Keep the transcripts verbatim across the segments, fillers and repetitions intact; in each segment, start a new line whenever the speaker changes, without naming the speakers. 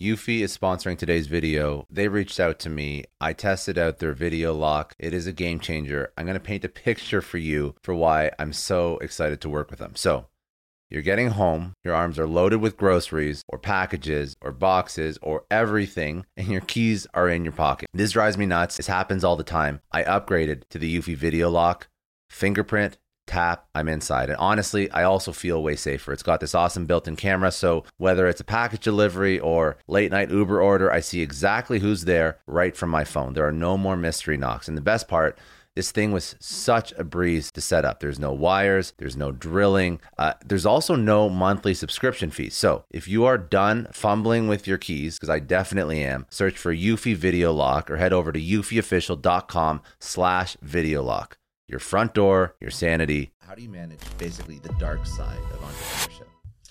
Eufy is sponsoring today's video. They reached out to me. I tested out their video lock. It is a game changer. I'm going to paint a picture for you for why I'm so excited to work with them. So you're getting home, your arms are loaded with groceries or packages or boxes or everything, and your keys are in your pocket. This drives me nuts. This happens all the time. I upgraded to the Eufy video lock, fingerprint, tap, I'm inside. And honestly, I also feel way safer. It's got this awesome built-in camera, so whether it's a package delivery or late night Uber order, I see exactly who's there right from my phone. There are no more mystery knocks. And the best part, this thing was such a breeze to set up. There's no wires, there's no drilling. Uh, there's also no monthly subscription fees. So if you are done fumbling with your keys, because I definitely am, search for Eufy Video Lock or head over to eufyofficial.com slash video lock. Your front door, your sanity. How do you manage basically the dark side of entrepreneurship?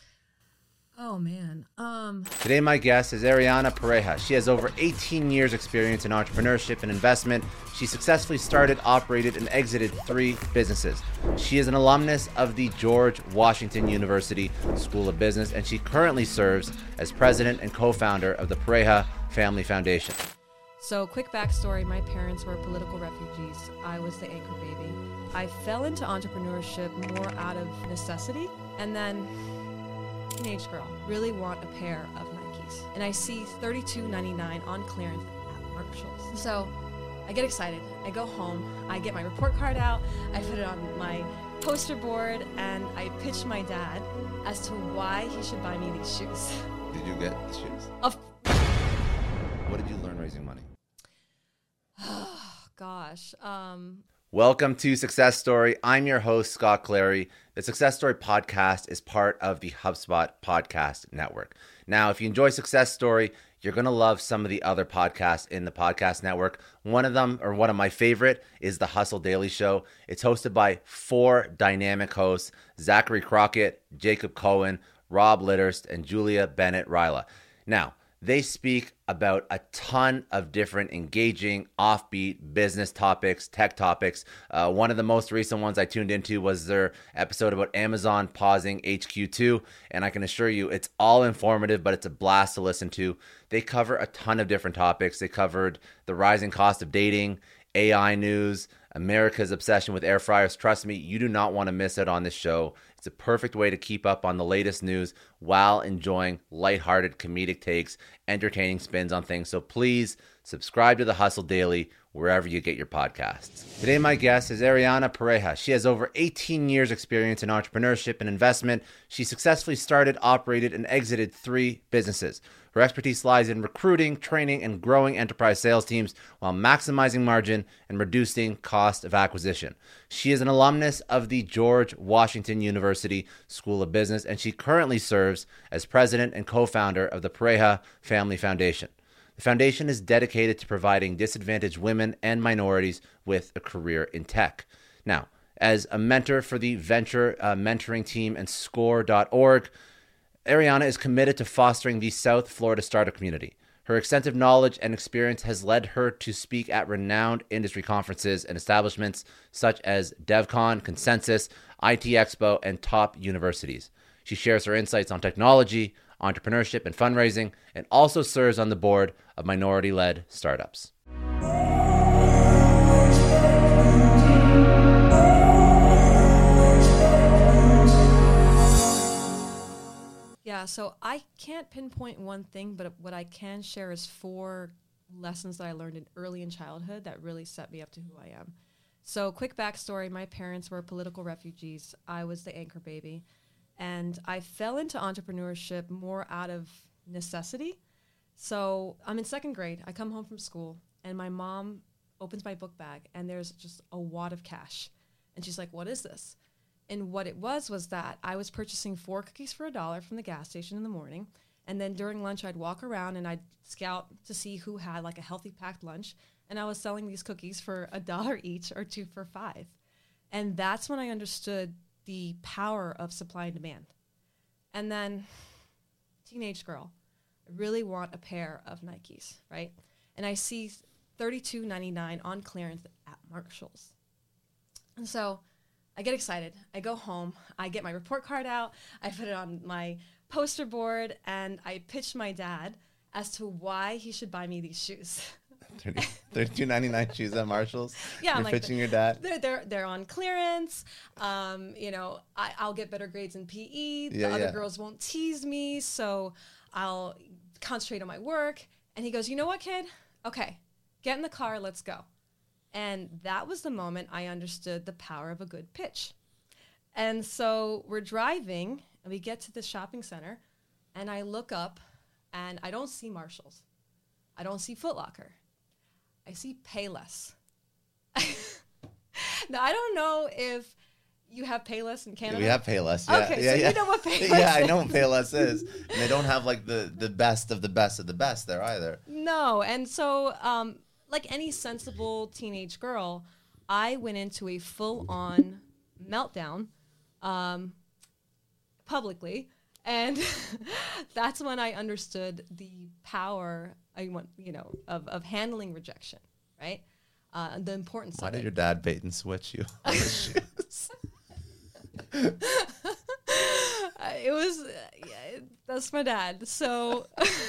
Oh, man. Um,
Today, my guest is Ariana Pareja. She has over eighteen years experience in entrepreneurship and investment. She successfully started, operated, and exited three businesses. She is an alumnus of the George Washington University School of Business, and she currently serves as president and co-founder of the Pareja Family Foundation.
So, quick backstory, my parents were political refugees. I was the anchor baby. I fell into entrepreneurship more out of necessity, and then teenage girl, really want a pair of Nikes. And I see thirty-two ninety-nine on clearance at Marshalls. So I get excited. I go home, I get my report card out, I put it on my poster board, and I pitch my dad as to why he should buy me these shoes.
Did you get the shoes?
Of
What did you learn raising money?
Oh, gosh. Um,
Welcome to Success Story. I'm your host, Scott Clary. The Success Story podcast is part of the HubSpot podcast network. Now, if you enjoy Success Story, you're going to love some of the other podcasts in the podcast network. One of them, or one of my favorite, is the Hustle Daily Show. It's hosted by four dynamic hosts, Zachary Crockett, Jacob Cohen, Rob Litterst, and Julia Bennett Ryla. Now, they speak about a ton of different engaging, offbeat business topics, tech topics. Uh, one of the most recent ones I tuned into was their episode about Amazon pausing H Q two, and I can assure you it's all informative, but it's a blast to listen to. They cover a ton of different topics. They covered the rising cost of dating, A I news, America's obsession with air fryers. Trust me, you do not want to miss out on this show. It's a perfect way to keep up on the latest news while enjoying lighthearted comedic takes, entertaining spins on things. So please subscribe to the Hustle Daily wherever you get your podcasts. Today, my guest is Ariana Pareja. She has over eighteen years experience in entrepreneurship and investment. She successfully started, operated, and exited three businesses. Her expertise lies in recruiting, training, and growing enterprise sales teams while maximizing margin and reducing cost of acquisition. She is an alumnus of the George Washington University School of Business, and she currently serves as president and co-founder of the Pareja Family Foundation. The foundation is dedicated to providing disadvantaged women and minorities with a career in tech. Now, as a mentor for the venture uh, mentoring team and score dot org, Ariana is committed to fostering the South Florida startup community. Her extensive knowledge and experience has led her to speak at renowned industry conferences and establishments such as DevCon, Consensus, I T Expo, and top universities. She shares her insights on technology, entrepreneurship, and fundraising, and also serves on the board of minority-led startups.
yeah, so I can't pinpoint one thing, but what I can share is four lessons that I learned in early in childhood that really set me up to who I am. So quick backstory, my parents were political refugees. I was the anchor baby. And I fell into entrepreneurship more out of necessity. So I'm in second grade. I come home from school, and my mom opens my book bag, and there's just a wad of cash. And she's like, what is this? And what it was was that I was purchasing four cookies for a dollar from the gas station in the morning. And then during lunch, I'd walk around and I'd scout to see who had like a healthy packed lunch. And I was selling these cookies for a dollar each or two for five. And that's when I understood the power of supply and demand. And then, teenage girl, I really want a pair of Nikes, right? And I see thirty-two ninety-nine on clearance at Marshalls. And so I get excited. I go home. I get my report card out. I put it on my poster board, and I pitch my dad as to why he should buy me these shoes.
thirty-two ninety-nine shoes at Marshalls.
Yeah,
You're
I'm like,
pitching your dad.
They're they're they're on clearance. Um, you know, I, I'll get better grades in P E. The
Yeah,
other
yeah.
girls won't tease me, so I'll concentrate on my work. And he goes, you know what, kid? Okay, get in the car, let's go. And that was the moment I understood the power of a good pitch. And so we're driving, and we get to the shopping center, and I look up, and I don't see Marshalls. I don't see Foot Locker. I see Payless. Now, I don't know if you have Payless in Canada.
We have Payless. Yeah,
Okay,
yeah,
so
yeah.
you know what Payless
Yeah, I
is.
know what Payless is. And they don't have like the, the best of the best of the best there either.
No, and so um, like any sensible teenage girl, I went into a full-on meltdown um, publicly, and that's when I understood the power I want, you know, of, of handling rejection, right? Uh, the importance
Why
of
did
it.
your dad bait and switch you on the shoes?
Uh, it was, uh, yeah, that's my dad. So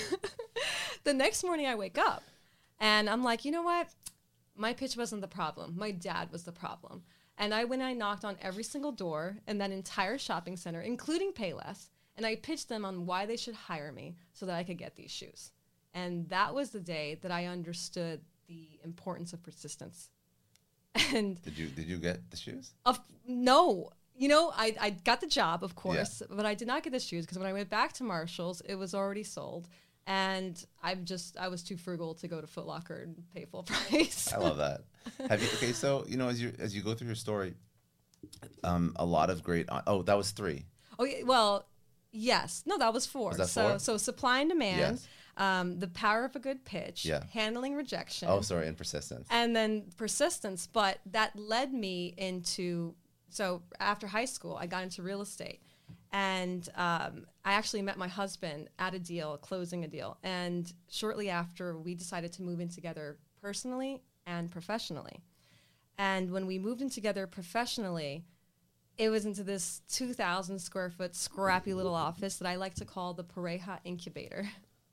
the next morning I wake up and I'm like, you know what? My pitch wasn't the problem. My dad was the problem. And I went and I knocked on every single door in that entire shopping center, including Payless, and I pitched them on why they should hire me so that I could get these shoes. And that was the day that I understood the importance of persistence. And
Did you did you get the shoes?
of no, you know, I, I got the job, of course, but I did not get the shoes because when I went back to Marshalls, it was already sold. And I'm just, I was too frugal to go to Foot Locker and pay full price.
I love that. Have you? Okay, so you know, as you as you go through your story, um, a lot of great. Oh, that was three.
Oh, yeah, well, yes. No, that was four.
Was that
so,
four?
so supply and demand,
Yes.
um, the power of a good pitch,
Yeah.
handling rejection.
Oh, sorry, and persistence.
And then persistence. But that led me into, so after high school, I got into real estate. And um, I actually met my husband at a deal, closing a deal. And shortly after, we decided to move in together personally and professionally. And when we moved in together professionally, it was into this two thousand square foot scrappy little office that I like to call the Pareja Incubator.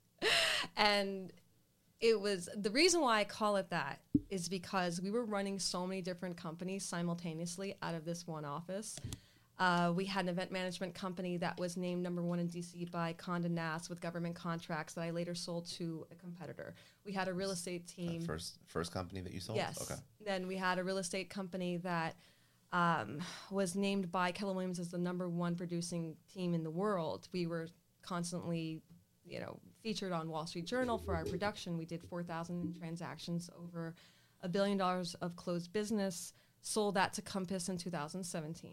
And it was, the reason why I call it that is because we were running so many different companies simultaneously out of this one office. Uh, we had an event management company that was named number one in D C by Condé Nast with government contracts that I later sold to a competitor. We had a real estate team.
Uh, first first company that you sold?
Yes.
Okay.
Then we had a real estate company that um, was named by Keller Williams as the number one producing team in the world. We were constantly, you know, featured on Wall Street Journal for our production. We did four thousand transactions, over a billion dollars of closed business, sold that to Compass in two thousand seventeen.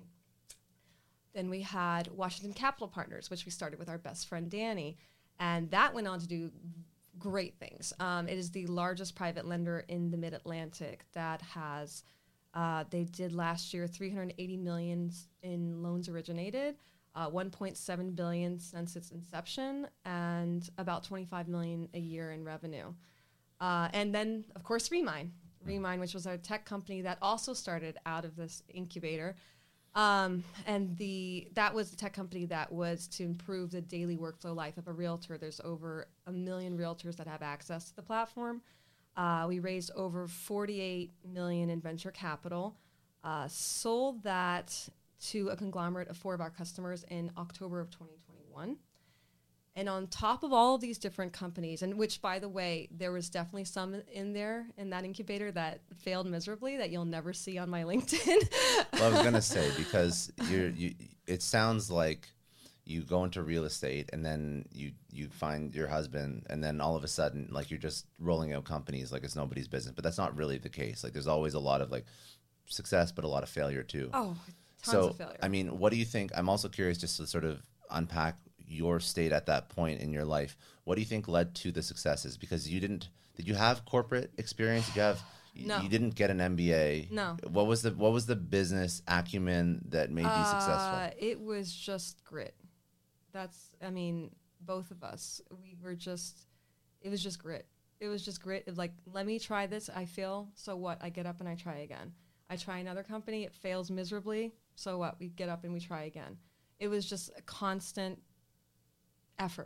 Then we had Washington Capital Partners, which we started with our best friend Danny, and that went on to do great things. Um, it is the largest private lender in the Mid-Atlantic that has, uh, they did last year three hundred eighty million in loans originated, uh, one point seven billion since its inception, and about twenty-five million a year in revenue. Uh, and then, of course, Remine, Remine, which was our tech company that also started out of this incubator. Um, and the that was the tech company that was to improve the daily workflow life of a realtor. There's over a million realtors that have access to the platform. Uh, we raised over forty-eight million in venture capital, uh, sold that to a conglomerate of four of our customers in October of twenty twenty-one. And on top of all of these different companies, and which, by the way, there was definitely some in there in that incubator that failed miserably that you'll never see on my LinkedIn.
Well, I was gonna say, because you're you. It sounds like you go into real estate and then you you find your husband, and then all of a sudden, like, you're just rolling out companies like it's nobody's business. But that's not really the case. Like, there's always a lot of like success, but a lot of failure too.
Oh, tons
so,
of failure.
I mean, what do you think? I'm also curious just to sort of unpack your state at that point in your life. What do you think led to the successes? Because you didn't, did you have corporate experience? Did you have,
No.
you didn't get an M B A.
No.
What was the, what was the business acumen that made you successful?
Uh, it was just grit. That's, I mean, both of us, we were just, it was just grit. It was just grit. It, like, let me try this. I fail. So what? I get up and I try again. I try another company. It fails miserably. So what? We get up and we try again. It was just a constant effort,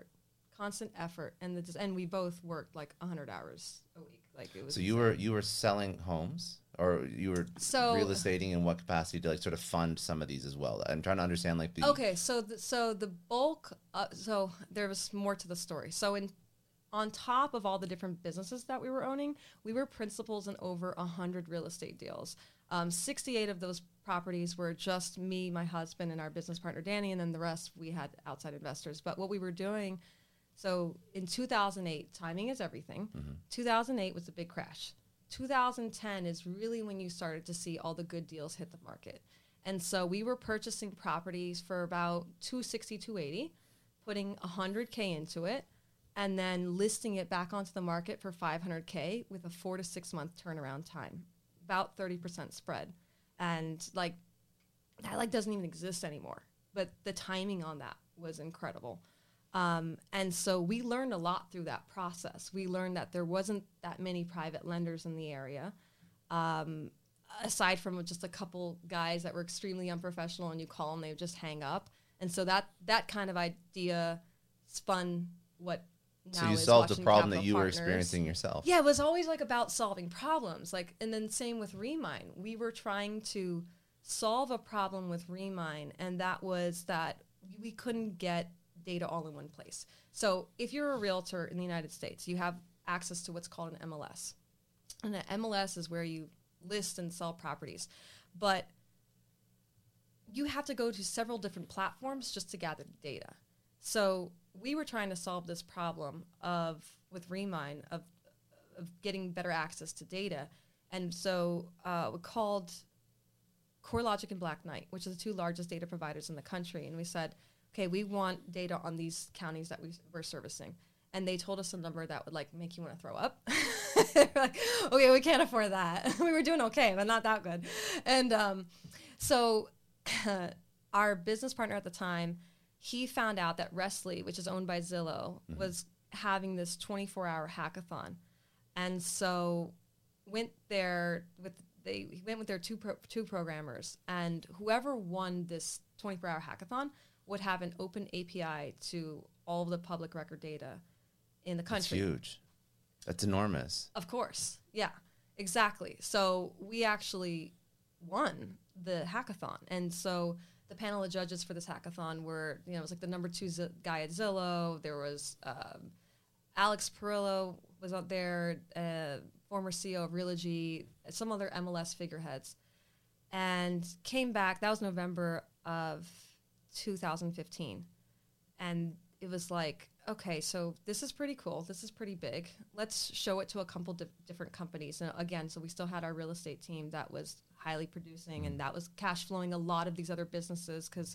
constant effort, and the and we both worked like one hundred hours a week. Like it was.
So you
insane.
were you were selling homes, or you were
So-
real estating in what capacity to like sort of fund some of these as well? I'm trying to understand like the
Okay, so the, so the bulk, uh, so there was more to the story. So in on top of all the different businesses that we were owning, we were principals in over one hundred real estate deals. Um, sixty-eight of those properties were just me, my husband, and our business partner, Danny, and then the rest we had outside investors. But what we were doing, so in two thousand eight, timing is everything.
Mm-hmm.
two thousand eight was the big crash. two thousand ten is really when you started to see all the good deals hit the market. And so we were purchasing properties for about two sixty, two eighty, putting one hundred K into it, and then listing it back onto the market for five hundred K with a four to six month turnaround time, about thirty percent spread. And like that like doesn't even exist anymore. But the timing on that was incredible. Um, and so we learned a lot through that process. We learned that there wasn't that many private lenders in the area, um, aside from just a couple guys that were extremely unprofessional, and you call them, they would just hang up. And so that that kind of idea spun what now
so you
is
solved a
Washington
problem that
Capital
you were
Partners.
experiencing yourself.
Yeah, it was always like about solving problems. Like, and then same with Remine. We were trying to solve a problem with Remine, and that was that we couldn't get data all in one place. So if you're a realtor in the United States, you have access to what's called an M L S. And an M L S is where you list and sell properties. But you have to go to several different platforms just to gather the data. So we were trying to solve this problem of with Remine of of getting better access to data. And so uh, we called CoreLogic and Black Knight, which are the two largest data providers in the country. And we said, okay, we want data on these counties that we were servicing. And they told us a number that would like make you want to throw up. We're like, okay, we can't afford that. We were doing okay, but not that good. And um, so uh, our business partner at the time, he found out that Restly, which is owned by Zillow, mm-hmm. was having this twenty-four hour hackathon. And so went there with they he went with their two pro, two programmers, and whoever won this twenty-four hour hackathon would have an open A P I to all of the public record data in the country.
That's huge. That's enormous.
Of course. Yeah, exactly. So we actually won the hackathon. And so the panel of judges for this hackathon were, you know, it was like the number two Z- guy at Zillow. There was um, Alex Perillo was out there, uh, former C E O of Realogy, some other M L S figureheads, and came back. That was November of two thousand fifteen. And it was like, okay, so this is pretty cool. This is pretty big. Let's show it to a couple di- different companies. And again, so we still had our real estate team that was highly producing, and that was cash flowing a lot of these other businesses because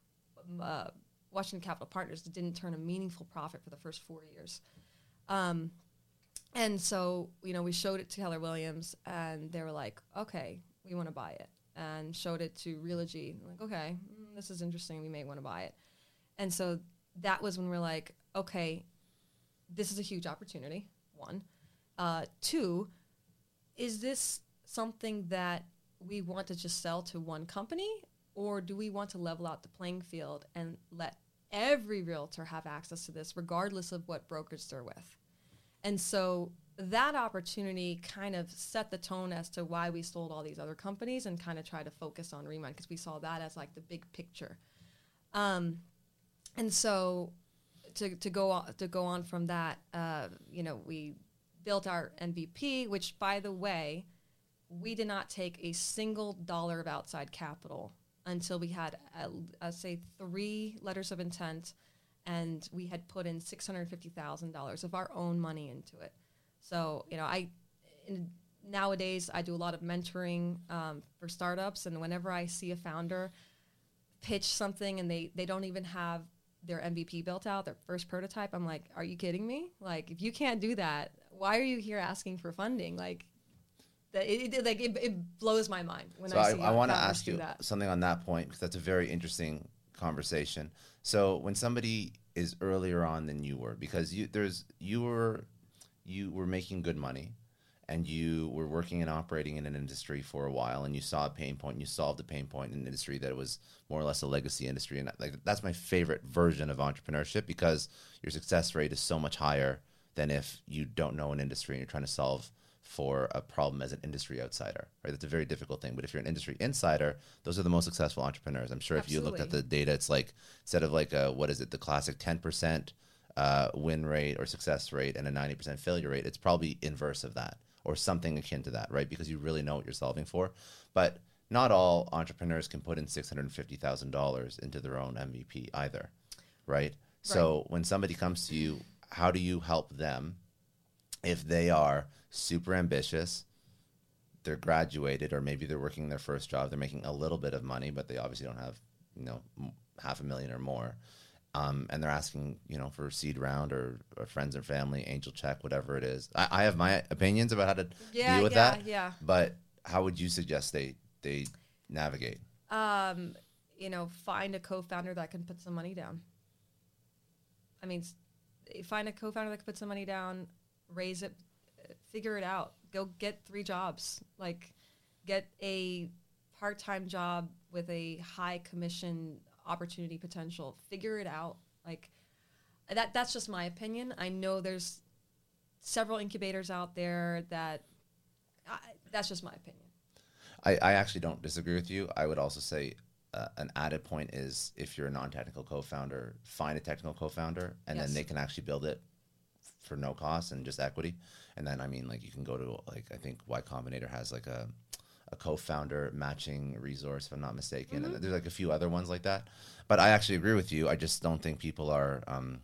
uh, Washington Capital Partners didn't turn a meaningful profit for the first four years. Um, and so, you know, we showed it to Keller Williams, and they were like, okay, we want to buy it. And showed it to Realogy. Like, okay, mm, this is interesting. We may want to buy it. And so that was when we're like, okay, this is a huge opportunity, one. Uh, two, is this something that we want to just sell to one company, or do we want to level out the playing field and let every realtor have access to this, regardless of what brokerage they're with? And so that opportunity kind of set the tone as to why we sold all these other companies and kind of tried to focus on Remine, because we saw that as like the big picture. Um, and so to to go on, to go on from that, uh, you know, we built our M V P, which, by the way, we did not take a single dollar of outside capital until we had, uh, uh, say, three letters of intent, and we had put in six hundred fifty thousand dollars of our own money into it. So, you know, I in, nowadays I do a lot of mentoring um, for startups, and whenever I see a founder pitch something and they, they don't even have their M V P built out, their first prototype, I'm like, are you kidding me? Like, if you can't do that, why are you here asking for funding? Like, the, it, it, like it, it blows my mind when
so
I
I,
see
I want to
founders
ask
do
you
that.
something on that point, because that's a very interesting conversation. So when somebody is earlier on than you were, because you there's you were you were making good money, and you were working and operating in an industry for a while, and you saw a pain point, and you solved a pain point in an industry that was more or less a legacy industry. And like that's my favorite version of entrepreneurship, because your success rate is so much higher than if you don't know an industry and you're trying to solve for a problem as an industry outsider, right? That's a very difficult thing. But if you're an industry insider, those are the most successful entrepreneurs. I'm sure Absolutely. If you looked at the data, it's like, instead of like a, what is it, the classic ten percent uh, win rate or success rate and a ninety percent failure rate, it's probably inverse of that or something akin to that, right? Because you really know what you're solving for. But not all entrepreneurs can put in six hundred fifty thousand dollars into their own M V P either, right? right? So when somebody comes to you, how do you help them if they are super ambitious, they're graduated, or maybe they're working their first job, they're making a little bit of money, but they obviously don't have, you know, half a million or more, um, and they're asking, you know, for a seed round or, or friends or family, angel check, whatever it is. I, I have my opinions about how to
yeah,
deal with
yeah,
that,
yeah.
but how would you suggest they they navigate?
Um, you know, find a co-founder that can put some money down. I mean, find a co-founder that can put some money down, raise it, figure it out. Go get three jobs. Like, get a part-time job with a high commission opportunity potential. Figure it out. Like, that. That's just my opinion. I know there's several incubators out there that. I, that's just my opinion.
I, I actually don't disagree with you. I would also say uh, an added point is, if you're a non-technical co-founder, find a technical co-founder, and yes. then they can actually build it for no cost and just equity. And then, I mean, like, you can go to, like, I think Y Combinator has like a, a co-founder matching resource, if I'm not mistaken. Mm-hmm. And there's like a few other ones like that. But I actually agree with you. I just don't think people are, um,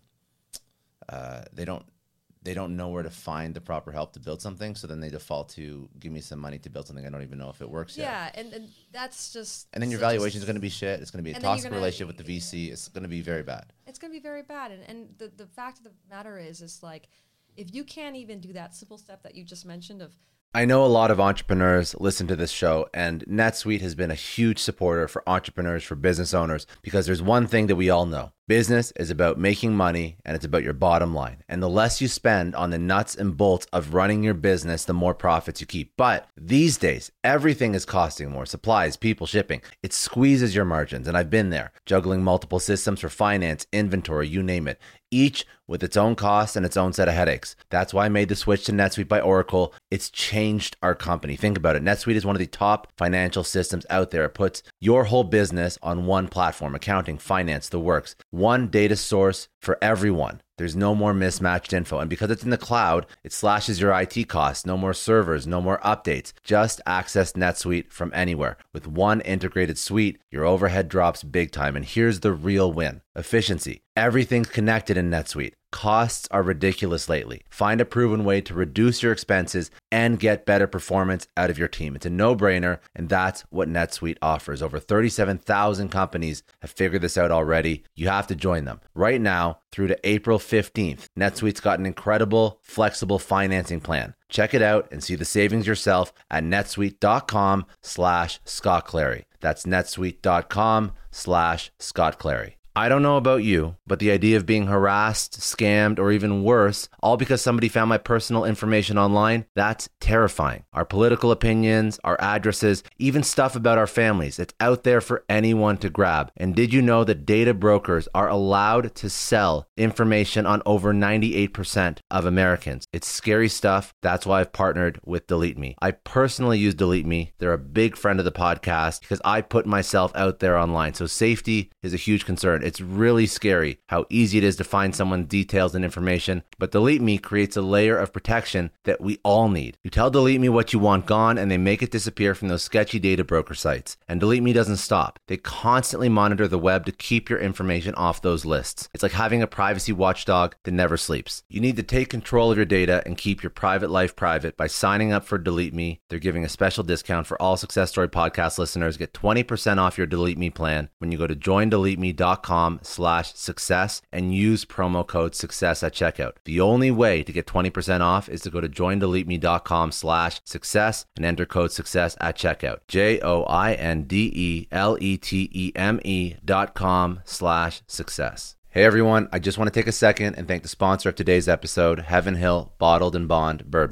uh, they don't, they don't know where to find the proper help to build something. So then they default to, give me some money to build something I don't even know if it works
yeah,
yet.
Yeah, and, and that's just...
And then your
so
valuation is going to be shit. It's going to be a toxic
gonna,
relationship with the V C. It's going to be very bad.
It's going to be very bad. And, and the, the fact of the matter is, is like, if you can't even do that simple step that you just mentioned of...
I know a lot of entrepreneurs listen to this show, and NetSuite has been a huge supporter for entrepreneurs, for business owners, because there's one thing that we all know. Business is about making money, and it's about your bottom line. And the less you spend on the nuts and bolts of running your business, the more profits you keep. But these days, everything is costing more. Supplies, people, shipping. It squeezes your margins, and I've been there, juggling multiple systems for finance, inventory, you name it, each with its own costs and its own set of headaches. That's why I made the switch to NetSuite by Oracle. It's changed our company. Think about it. NetSuite is one of the top financial systems out there. It puts your whole business on one platform: accounting, finance, the works. One data source for everyone. There's no more mismatched info. And because it's in the cloud, it slashes your I T costs. No more servers, no more updates. Just access NetSuite from anywhere. With one integrated suite, your overhead drops big time. And here's the real win: efficiency. Everything's connected in NetSuite. Costs are ridiculous lately. Find a proven way to reduce your expenses and get better performance out of your team. It's a no-brainer, and that's what NetSuite offers. Over thirty-seven thousand companies have figured this out already. You have to join them. Right now, through to April fifteenth, NetSuite's got an incredible, flexible financing plan. Check it out and see the savings yourself at netsuite.com slash Scott Clary. That's netsuite.com slash Scott Clary. I don't know about you, but the idea of being harassed, scammed, or even worse, all because somebody found my personal information online, that's terrifying. Our political opinions, our addresses, even stuff about our families, it's out there for anyone to grab. And did you know that data brokers are allowed to sell information on over ninety-eight percent of Americans? It's scary stuff. That's why I've partnered with Delete Me. I personally use Delete Me. They're a big friend of the podcast because I put myself out there online. So safety is a huge concern. It's really scary how easy it is to find someone's details and information, but Delete Me creates a layer of protection that we all need. You tell Delete Me what you want gone, and they make it disappear from those sketchy data broker sites. And Delete Me doesn't stop. They constantly monitor the web to keep your information off those lists. It's like having a privacy watchdog that never sleeps. You need to take control of your data and keep your private life private by signing up for Delete Me. They're giving a special discount for all Success Story podcast listeners. Get twenty percent off your Delete Me plan when you go to join delete me dot com slash success and use promo code success at checkout. The only way to get twenty percent off is to go to join delete me dot com slash success and enter code success at checkout. J O I N D E L E T E M E dot com slash success. Hey everyone, I just want to take a second and thank the sponsor of today's episode, Heaven Hill Bottled and Bond Bourbon.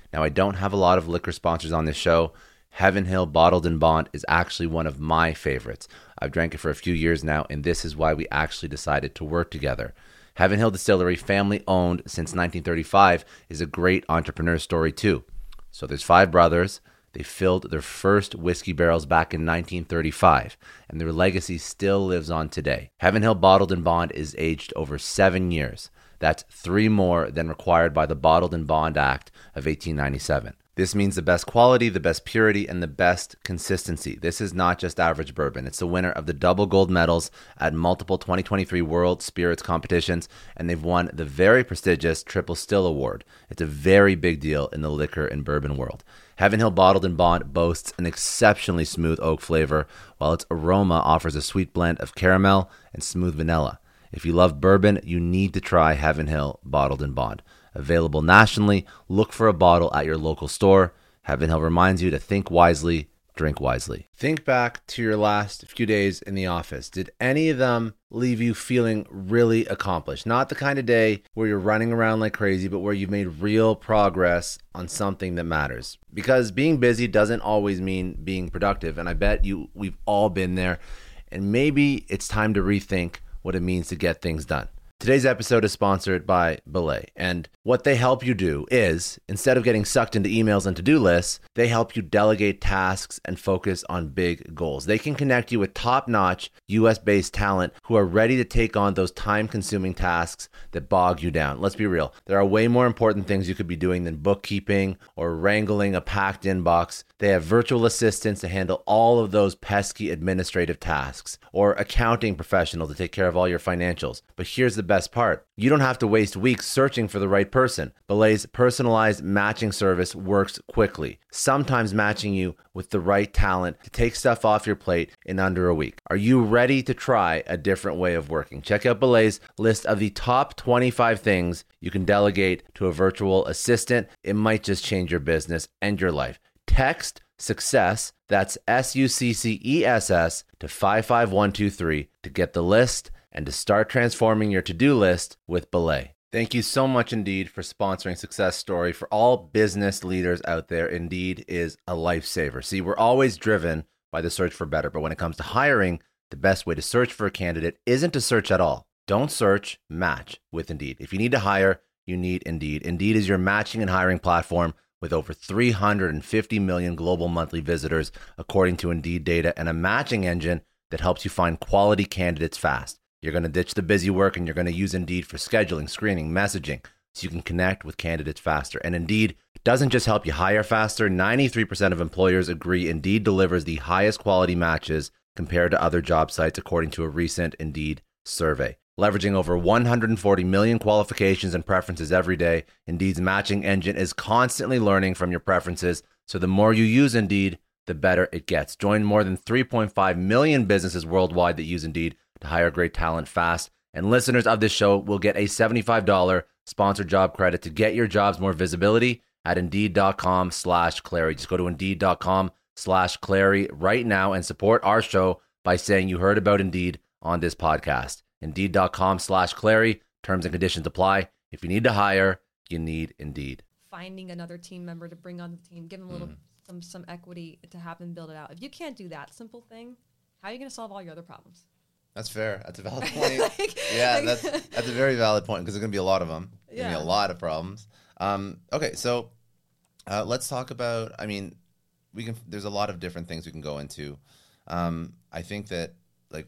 Now, I don't have a lot of liquor sponsors on this show. Heaven Hill Bottled and Bond is actually one of my favorites. I've drank it for a few years now, and this is why we actually decided to work together. Heaven Hill Distillery, family owned since nineteen thirty-five, is a great entrepreneur story too. So there's five brothers. They filled their first whiskey barrels back in nineteen thirty-five, and their legacy still lives on today. Heaven Hill Bottled and Bond is aged over seven years. That's three more than required by the Bottled and Bond Act of eighteen ninety-seven. This means the best quality, the best purity, and the best consistency. This is not just average bourbon. It's the winner of the double gold medals at multiple twenty twenty-three World Spirits competitions, and they've won the very prestigious Triple Still Award. It's a very big deal in the liquor and bourbon world. Heaven Hill Bottled and Bond boasts an exceptionally smooth oak flavor, while its aroma offers a sweet blend of caramel and smooth vanilla. If you love bourbon, you need to try Heaven Hill Bottled and Bond. Available nationally, look for a bottle at your local store. Heaven Hill reminds you to think wisely, drink wisely. Think back to your last few days in the office. Did any of them leave you feeling really accomplished? Not the kind of day where you're running around like crazy, but where you've made real progress on something that matters. Because being busy doesn't always mean being productive, and I bet you we've all been there. And maybe it's time to rethink what it means to get things done. Today's episode is sponsored by Belay, and what they help you do is, instead of getting sucked into emails and to-do lists, they help you delegate tasks and focus on big goals. They can connect you with top-notch U S-based talent who are ready to take on those time-consuming tasks that bog you down. Let's be real. There are way more important things you could be doing than bookkeeping or wrangling a packed inbox. They have virtual assistants to handle all of those pesky administrative tasks, or accounting professional to take care of all your financials. But here's the best part. You don't have to waste weeks searching for the right person. Belay's personalized matching service works quickly, sometimes matching you with the right talent to take stuff off your plate in under a week. Are you ready to try a different way of working? Check out Belay's list of the top twenty-five things you can delegate to a virtual assistant. It might just change your business and your life. Text SUCCESS, that's S U C C E S S, to five five one two three to get the list and to start transforming your to-do list with Belay. Thank you so much, Indeed, for sponsoring Success Story. For all business leaders out there, Indeed is a lifesaver. See, we're always driven by the search for better, but when it comes to hiring, the best way to search for a candidate isn't to search at all. Don't search, match with Indeed. If you need to hire, you need Indeed. Indeed is your matching and hiring platform with over three hundred fifty million global monthly visitors, according to Indeed data, and a matching engine that helps you find quality candidates fast. You're going to ditch the busy work and you're going to use Indeed for scheduling, screening, messaging, so you can connect with candidates faster. And Indeed doesn't just help you hire faster. ninety-three percent of employers agree Indeed delivers the highest quality matches compared to other job sites, according to a recent Indeed survey. Leveraging over one hundred forty million qualifications and preferences every day, Indeed's matching engine is constantly learning from your preferences. So the more you use Indeed, the better it gets. Join more than three point five million businesses worldwide that use Indeed to hire great talent fast. And listeners of this show will get a seventy-five dollars sponsored job credit to get your jobs more visibility at Indeed.com slash Clary. Just go to Indeed.com slash Clary right now and support our show by saying you heard about Indeed on this podcast. Indeed.com slash Clary. Terms and conditions apply. If you need to hire, you need Indeed.
Finding another team member to bring on the team, give them a little mm. some some equity to have them build it out. If you can't do that simple thing, how are you going to solve all your other problems?
That's fair. That's a valid point. like, yeah, like, that's that's a very valid point because there's going to be a lot of them. There's yeah. going to be a lot of problems. Um, okay, so uh, let's talk about, I mean, we can. There's a lot of different things we can go into. Um, I think that like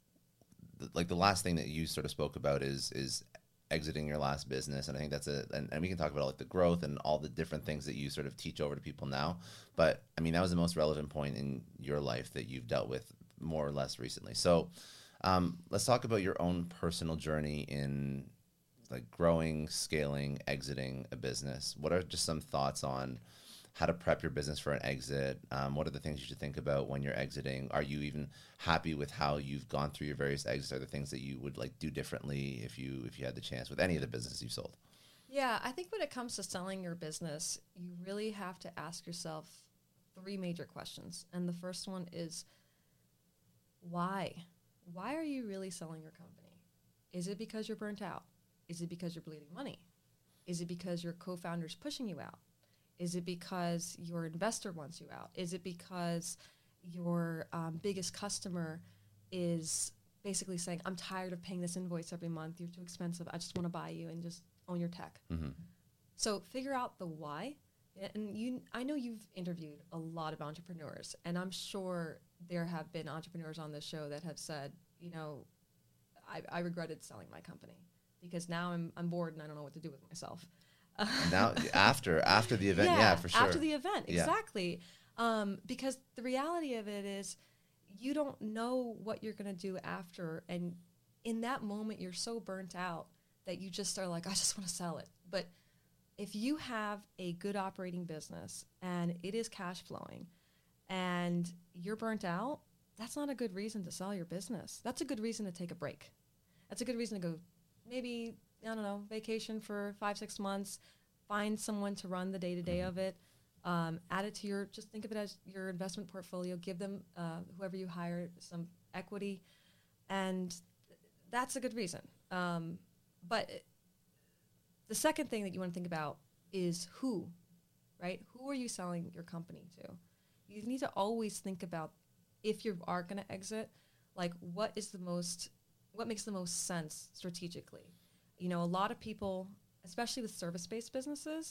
th- like the last thing that you sort of spoke about is is exiting your last business, and I think that's a and, and we can talk about like the growth and all the different things that you sort of teach over to people now. But I mean, that was the most relevant point in your life that you've dealt with more or less recently. So. Um, let's talk about your own personal journey in like growing, scaling, exiting a business. What are just some thoughts on how to prep your business for an exit? Um, what are the things you should think about when you're exiting? Are you even happy with how you've gone through your various exits? Are there things that you would like do differently if you if you had the chance with any of the businesses you've sold?
Yeah, I think when it comes to selling your business, you really have to ask yourself three major questions. And the first one is why? Why are you really selling your company? Is it because you're burnt out? Is it because you're bleeding money? Is it because your co-founder's pushing you out? Is it because your investor wants you out? Is it because your um, biggest customer is basically saying, I'm tired of paying this invoice every month. You're too expensive. I just want to buy you and just own your tech.
Mm-hmm.
So figure out the why. And you, I know you've interviewed a lot of entrepreneurs, and I'm sure there have been entrepreneurs on this show that have said, you know, I, I regretted selling my company because now I'm, I'm bored and I don't know what to do with myself.
Now after after the event, yeah, yeah, for sure.
After the event,
yeah.
exactly. Um, because the reality of it is you don't know what you're going to do after. And in that moment, you're so burnt out that you just are like, I just want to sell it. But if you have a good operating business and it is cash flowing and you're burnt out, that's not a good reason to sell your business. That's a good reason to take a break. That's a good reason to go maybe, I don't know, vacation for five, six months, find someone to run the day-to-day
Mm-hmm.
of it, um, add it to your, just think of it as your investment portfolio, give them, uh, whoever you hire, some equity, and that's a good reason. Um, but it, the second thing that you want to think about is who, right? Who are you selling your company to? You need to always think about, if you are going to exit, like what is the most, what makes the most sense strategically? You know, a lot of people, especially with service-based businesses,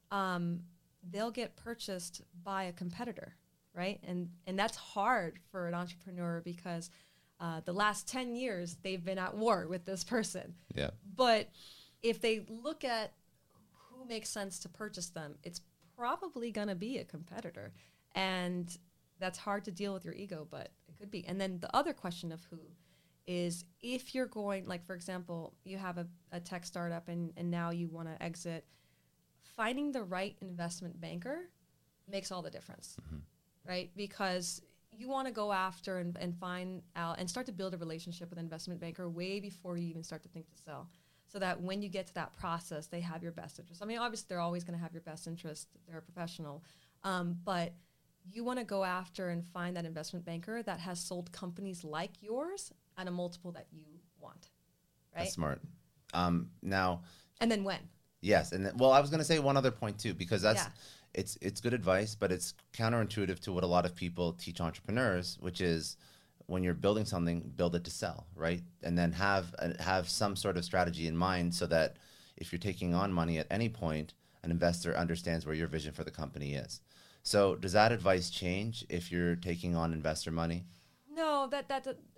um, they'll get purchased by a competitor, right? And and that's hard for an entrepreneur because uh, the last ten years they've been at war with this person.
Yeah.
But if they look at who makes sense to purchase them, it's probably going to be a competitor. And that's hard to deal with your ego, but it could be. And then the other question of who is, if you're going, like, for example, you have a, a tech startup and, and now you want to exit, finding the right investment banker makes all the difference,
Mm-hmm.
right? Because you want to go after and, and find out and start to build a relationship with an investment banker way before you even start to think to sell, so that when you get to that process, they have your best interest. I mean, obviously, they're always going to have your best interest. They're a professional. Um, but you want to go after and find that investment banker that has sold companies like yours at a multiple that you want, right?
That's smart. Um, now,
and then when?
Yes, and th- well, I was going to say one other point too, because that's
Yeah.
it's it's good advice, but it's counterintuitive to what a lot of people teach entrepreneurs, which is when you're building something, build it to sell, right? And then have uh, have some sort of strategy in mind so that if you're taking on money at any point, an investor understands where your vision for the company is. So, does that advice change if you're taking on investor money?
No, that that. that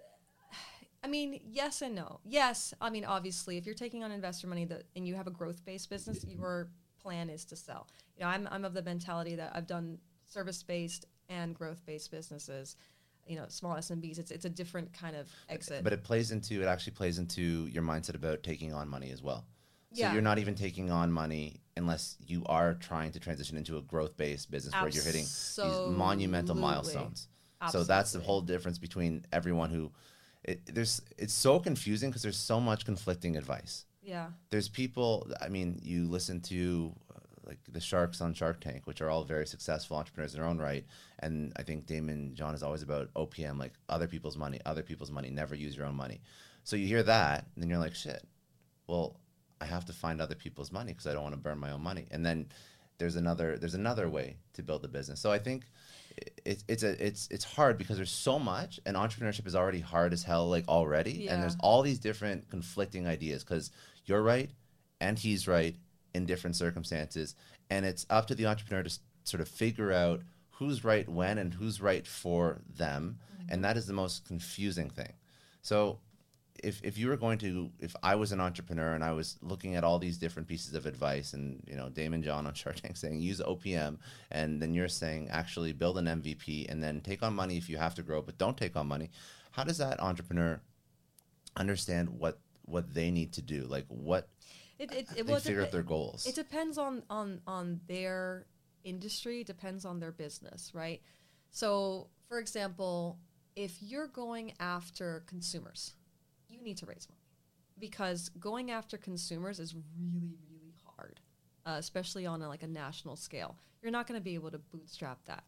I mean, yes and no. Yes, I mean, obviously, if you're taking on investor money that, and you have a growth-based business, your plan is to sell. You know, I'm I'm of the mentality that I've done service-based and growth-based businesses. You know, small S M Bs. It's it's a different kind of exit.
But it plays into it actually plays into your mindset about taking on money as well. So
Yeah.
you're not even taking on money unless you are trying to transition into a growth-based business where you're hitting these monumental
Absolutely.
milestones. So that's the
Absolutely.
whole difference between everyone who it, there's it's so confusing because there's so much conflicting advice.
Yeah.
There's people, I mean, you listen to uh, like the sharks on Shark Tank, which are all very successful entrepreneurs in their own right. And I think Damon John is always about O P M, like other people's money, other people's money, never use your own money. So you hear that, and then you're like, shit, well, I have to find other people's money because I don't want to burn my own money. And then there's another there's another way to build a business. So I think it's it's a it's it's hard because there's so much, and entrepreneurship is already hard as hell, like already.
Yeah.
And there's all these different conflicting ideas because you're right and he's right in different circumstances, and it's up to the entrepreneur to s- sort of figure out who's right when and who's right for them,
Mm-hmm.
and that is the most confusing thing. So if if you were going to, if I was an entrepreneur and I was looking at all these different pieces of advice, and you know, Damon John on Shark Tank saying use O P M, and then you're saying actually build an M V P and then take on money if you have to grow, but don't take on money. How does that entrepreneur understand what what they need to do? Like what
It it,
they
it well, it
figure
depe-
out their goals.
It depends on on on their industry. It depends on their business, right? So, for example, if you're going after consumers, you need to raise money because going after consumers is really really hard, uh, especially on a, like a national scale. You're not going to be able to bootstrap that.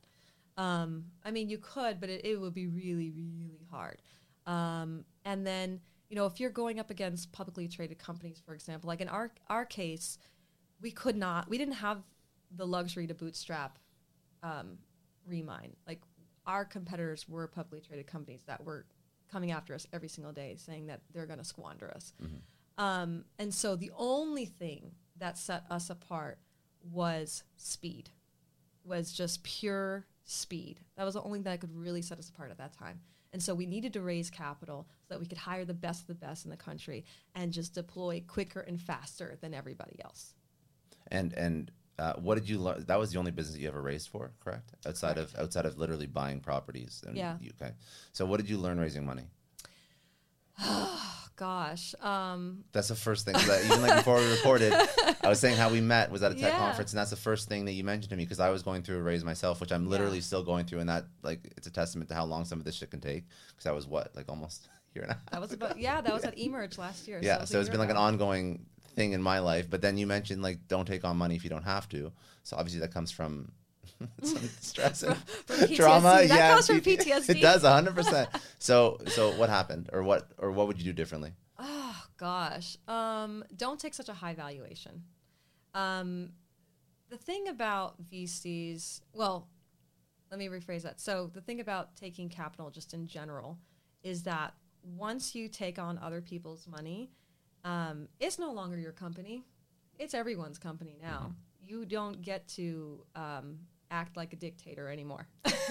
Um, I mean, you could, but it, it would be really really hard. Um, and then, you know, if you're going up against publicly traded companies, for example, like in our our case, we could not, we didn't have the luxury to bootstrap um, Remine. Like our competitors were publicly traded companies that were coming after us every single day saying that they're going to squander us. Mm-hmm. Um, and so the only thing that set us apart was speed, was just pure speed. That was the only thing that could really set us apart at that time. And so we needed to raise capital so that we could hire the best of the best in the country and just deploy quicker and faster than everybody else.
And and uh, what did you learn? That was the only business you ever raised for, correct? Outside correct. of outside of literally buying properties. In
yeah.
the U K. So what did you learn raising money?
Oh, gosh. Um,
that's the first thing. That, even like before we recorded, I was saying how we met was at a tech
yeah.
conference, and that's the first thing that you mentioned to me because I was going through a raise myself, which I'm literally yeah. still going through, and that like it's a testament to how long some of this shit can take. Because that was what like almost a year and a half.
That was about yeah. That was at Emerge last year.
Yeah,
so,
so it's been like
ago.
an ongoing thing in my life. But then you mentioned like don't take on money if you don't have to. So obviously that comes from some stress and
from, from
trauma.
That
yeah,
comes from P T S D.
It does one hundred percent. So so what happened, or what or what would you do differently?
Oh gosh, um, don't take such a high valuation. Um, the thing about V Cs, well, let me rephrase that. So the thing about taking capital, just in general, is that once you take on other people's money, um, it's no longer your company; it's everyone's company now. Mm-hmm. You don't get to um, act like a dictator anymore.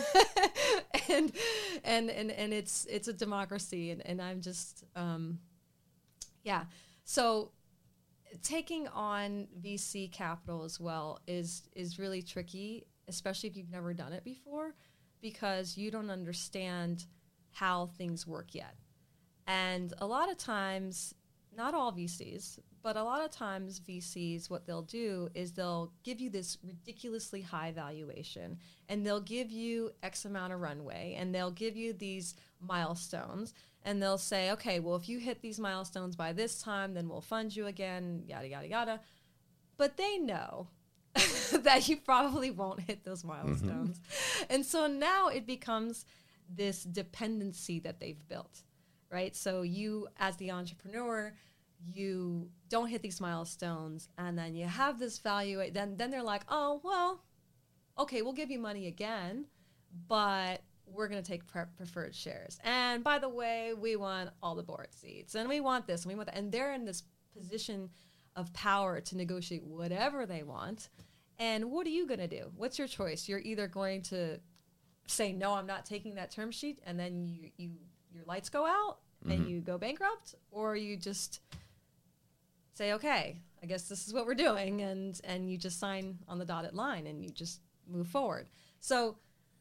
and, and and and it's it's a democracy, and, and I'm just um, yeah. So taking on V C capital as well is is really tricky, especially if you've never done it before, because you don't understand how things work yet. And a lot of times, not all V Cs, but a lot of times V Cs, what they'll do is they'll give you this ridiculously high valuation, and they'll give you X amount of runway, and they'll give you these milestones, and they'll say, okay, well, if you hit these milestones by this time, then we'll fund you again, yada, yada, yada. But they know that you probably won't hit those milestones. Mm-hmm. And so now it becomes this dependency that they've built, right? So you, as the entrepreneur, you don't hit these milestones, and then you have this value. Then, then they're like, oh, well, okay, we'll give you money again, but we're going to take pre- preferred shares. And by the way, we want all the board seats, and we want this, and we want that. And they're in this position of power to negotiate whatever they want. And what are you going to do? What's your choice? You're either going to say, no, I'm not taking that term sheet, and then you, you your lights go out, mm-hmm. and you go bankrupt, or you just say, okay, I guess this is what we're doing, and and you just sign on the dotted line and you just move forward. So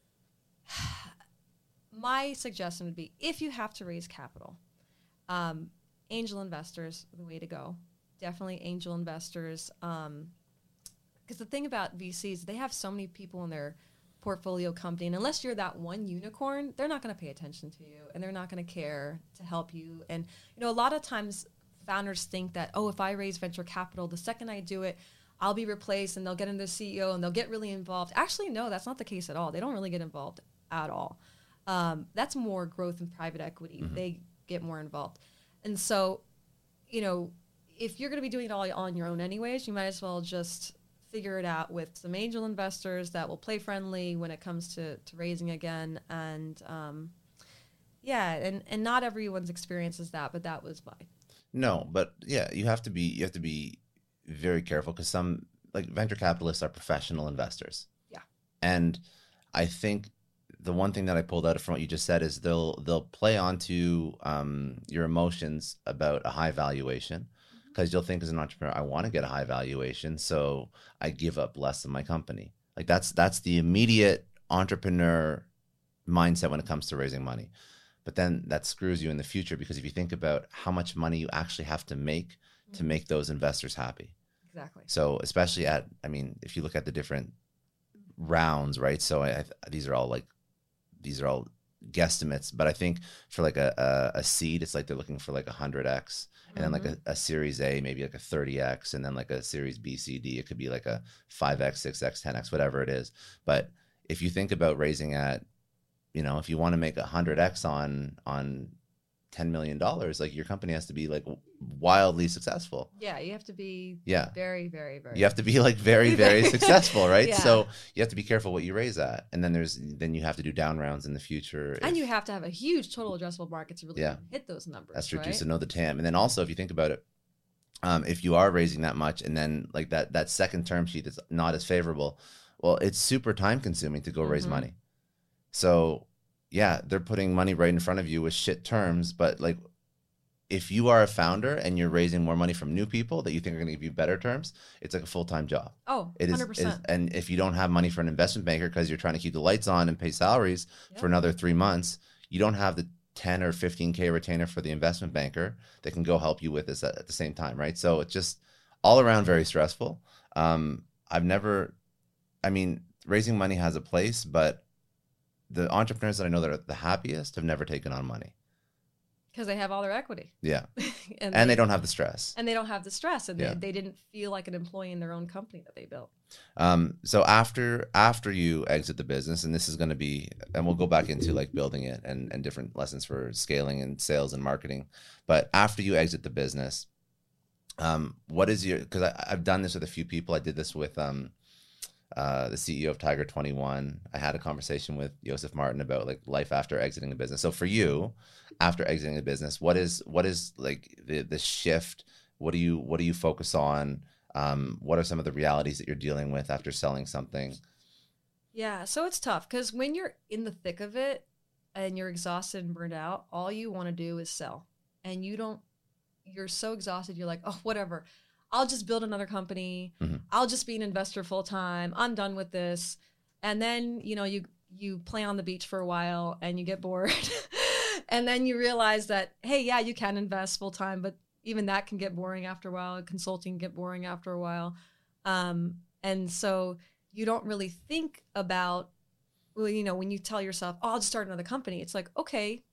my suggestion would be, if you have to raise capital, um, angel investors are the way to go. Definitely angel investors. Um, because the thing about V Cs, they have so many people in their portfolio company, and unless you're that one unicorn, they're not going to pay attention to you, and they're not going to care to help you. And you know, a lot of times founders think that, oh, if I raise venture capital, the second I do it, I'll be replaced, and they'll get into the C E O and they'll get really involved. Actually, no, that's not the case at all. They don't really get involved at all. Um, that's more growth in private equity. Mm-hmm. They get more involved. And so, you know, if you're going to be doing it all on your own anyways, you might as well just figure it out with some angel investors that will play friendly when it comes to, to raising again. And um, yeah, and, and not everyone's experience is that, but that was mine.
No, but yeah, you have to be you have to be very careful, because some like venture capitalists are professional investors.
Yeah.
And I think the one thing that I pulled out from what you just said is they'll they'll play onto um, your emotions about a high valuation, because mm-hmm. you'll think as an entrepreneur, I want to get a high valuation, so I give up less of my company. Like that's that's the immediate entrepreneur mindset when it comes to raising money. But then that screws you in the future, because if you think about how much money you actually have to make mm-hmm. to make those investors happy.
Exactly.
So especially at, I mean, if you look at the different rounds, right? So I, I, these are all like, these are all guesstimates, but I think for like a, a, a seed, it's like they're looking for like a hundred X, and mm-hmm. then like a, a series A, maybe like a thirty X, and then like a series B, C, D, it could be like a five X, six X, ten X, whatever it is. But if you think about raising at, you know, if you want to make a hundred X on, on ten million dollars, like your company has to be like wildly successful.
Yeah, you have to be
Yeah.
very, very, very.
You have to be like very, very successful, right?
Yeah.
So you have to be careful what you raise at. And then there's then you have to do down rounds in the future.
And
if,
you have to have a huge total addressable market to really
Yeah.
hit those numbers.
That's true
right?
too. So know the T A M. And then also if you think about it, um, if you are raising that much and then like that that second term sheet is not as favorable, well, it's super time consuming to go raise
Mhm.
money. So yeah, they're putting money right in front of you with shit terms, but like if you are a founder and you're raising more money from new people that you think are going to give you better terms, it's like a full-time job.
Oh,
It is,
one hundred
it is,
percent.
and if you don't have money for an investment banker because you're trying to keep the lights on and pay salaries
Yep.
for another three months, you don't have the ten or fifteen K retainer for the investment banker that can go help you with this at, at the same time, right? So it's just all around very stressful. Um, I've never, I mean, raising money has a place, but the entrepreneurs that I know that are the happiest have never taken on money.
Because they have all their equity.
Yeah.
and,
And they don't have the stress.
and they don't have the stress, and
Yeah.
they, they didn't feel like an employee in their own company that they built.
Um, so after after you exit the business, and this is going to be, and we'll go back into like building it and, and different lessons for scaling and sales and marketing. But after you exit the business, um, what is your, because I've done this with a few people. I did this with um, uh, the C E O of Tiger twenty-one. I had a conversation with Joseph Martin about like life after exiting a business. So for you, after exiting the business, what is what is like the the shift? What do you what do you focus on? Um, what are some of the realities that you're dealing with after selling something?
Yeah, so it's tough because when you're in the thick of it and you're exhausted and burned out, all you want to do is sell. And you don't, you're so exhausted, you're like, oh, whatever. I'll just build another company.
Mhm.
I'll just be an investor full time. I'm done with this. And then, you know, you you play on the beach for a while and you get bored. And then you realize that, hey, yeah, you can invest full time, but even that can get boring after a while. Consulting can get boring after a while. Um, and so you don't really think about, well, you know, when you tell yourself, oh, I'll just start another company, it's like, okay,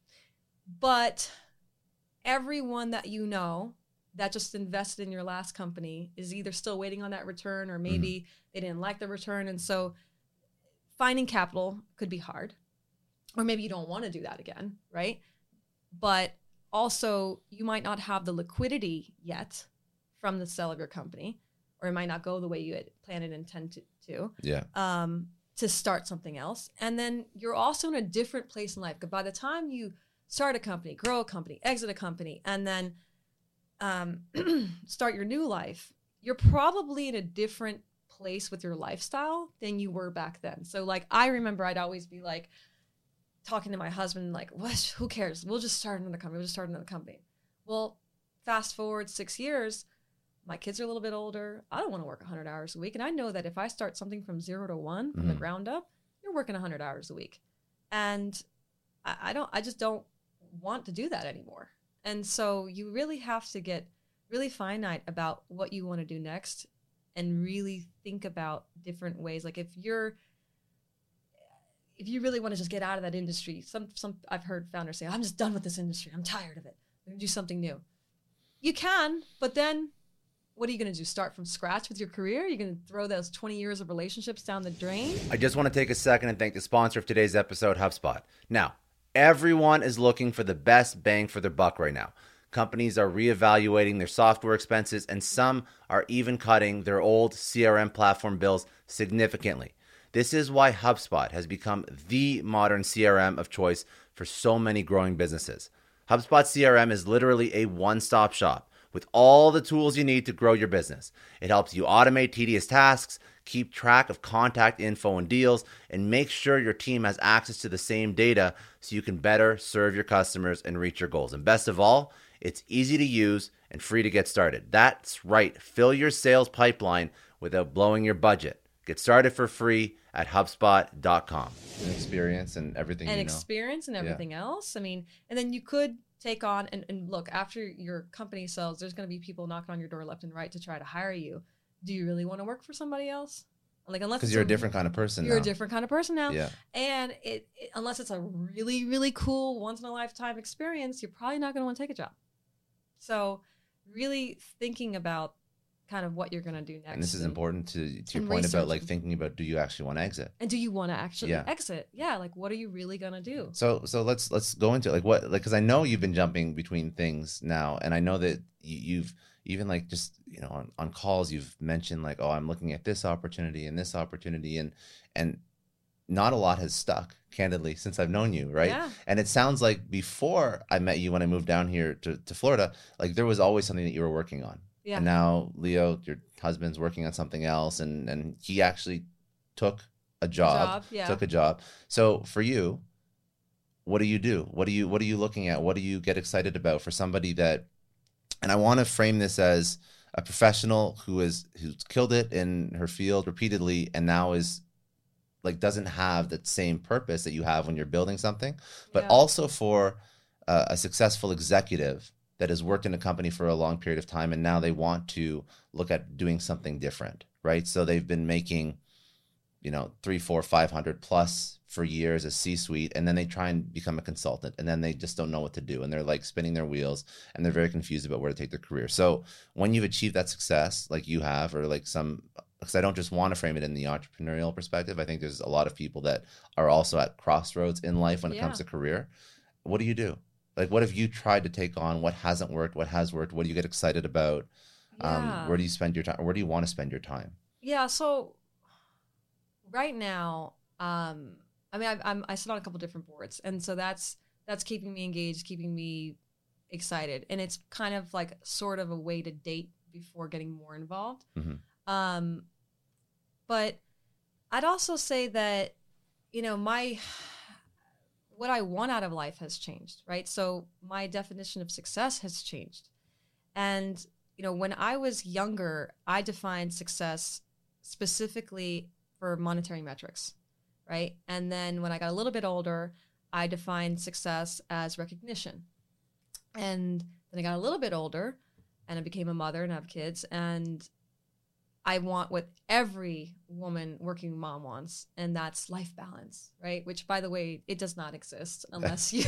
but everyone that you know that just invested in your last company is either still waiting on that return or maybe mm-hmm. they didn't like the return. And so finding capital could be hard, or maybe you don't want to do that again, right? But also you might not have the liquidity yet from the sale of your company, or it might not go the way you had planned and intended to,
yeah.
um, to start something else. And then you're also in a different place in life. Because by the time you start a company, grow a company, exit a company, and then um, start your new life, you're probably in a different place with your lifestyle than you were back then. So like, I remember I'd always be like, talking to my husband, like, what, who cares? We'll just start another company. We'll just start another company. Well, fast forward six years, my kids are a little bit older. I don't want to work one hundred hours a week. And I know that if I start something from zero to one, from
mm-hmm.
the ground up, you're working one hundred hours a week. And I, I don't, I just don't want to do that anymore. And so you really have to get really finite about what you want to do next and really think about different ways. Like if you're, if you really want to just get out of that industry, some, some I've heard founders say, I'm just done with this industry. I'm tired of it. I'm going to do something new. You can, but then what are you going to do? Start from scratch with your career? You're going to throw those twenty years of relationships down the drain?
I just want to take a second and thank the sponsor of today's episode, HubSpot. Now, everyone is looking for the best bang for their buck right now. Companies are reevaluating their software expenses, and some are even cutting their old C R M platform bills significantly. This is why HubSpot has become the modern C R M of choice for so many growing businesses. HubSpot C R M is literally a one-stop shop with all the tools you need to grow your business. It helps you automate tedious tasks, keep track of contact info and deals, and make sure your team has access to the same data so you can better serve your customers and reach your goals. And best of all, it's easy to use and free to get started. That's right. Fill your sales pipeline without blowing your budget. Get started for free at HubSpot dot com. An experience and everything
and
you know.
experience and everything yeah. else. I mean, and then you could take on, and, and look, after your company sells, there's going to be people knocking on your door left and right to try to hire you. Do you really want to work for somebody else? Like, unless
because you're a, a different kind of person
You're
now.
a different kind of person now.
Yeah.
And it, it unless it's a really, really cool once-in-a-lifetime experience, you're probably not going to want to take a job. So really thinking about kind of what you're going to do next.
And this is
and,
important to, to your point about like thinking about, do you actually want to exit?
And do you want to actually
yeah.
exit? Yeah. Like, what are you really going to do?
So, so let's, let's go into like what, like, cause I know you've been jumping between things now. And I know that you, you've even like, just, you know, on, on calls, you've mentioned like, oh, I'm looking at this opportunity and this opportunity. And, and not a lot has stuck, candidly, since I've known you. Right.
Yeah.
And it sounds like before I met you, when I moved down here to, to Florida, like there was always something that you were working on.
Yeah.
And now Leo, your husband's working on something else, and, and he actually took a job,
job yeah.
took a job. So for you, what do you do? What do you, what are you looking at? What do you get excited about for somebody that, and I want to frame this as a professional who is, who's killed it in her field repeatedly and now is like, doesn't have that same purpose that you have when you're building something, but
yeah.
also for uh, a successful executive that has worked in a company for a long period of time, and now they want to look at doing something different, right? So they've been making, you know, three, four, five hundred plus for years as C-suite, and then they try and become a consultant, and then they just don't know what to do, and they're like spinning their wheels, and they're very confused about where to take their career. So when you've achieved that success, like you have, or like some, because I don't just want to frame it in the entrepreneurial perspective, I think there's a lot of people that are also at crossroads in life when it
yeah.
comes to career. What do you do? Like, what have you tried to take on? What hasn't worked? What has worked? What do you get excited about?
Yeah.
Um, where do you spend your time? Where do you want to spend your time?
Yeah. So right now, um, I mean, I, I'm, I sit on a couple different boards, and so that's, that's keeping me engaged, keeping me excited. And it's kind of like sort of a way to date before getting more involved.
Mm-hmm.
Um, but I'd also say that, you know, my, what I want out of life has changed, right? So my definition of success has changed. And, you know, when I was younger, I defined success specifically for monetary metrics, right? And then when I got a little bit older, I defined success as recognition. And then I got a little bit older and I became a mother and have kids, and I want what every woman, working mom wants, and that's life balance, right? Which, by the way, it does not exist unless you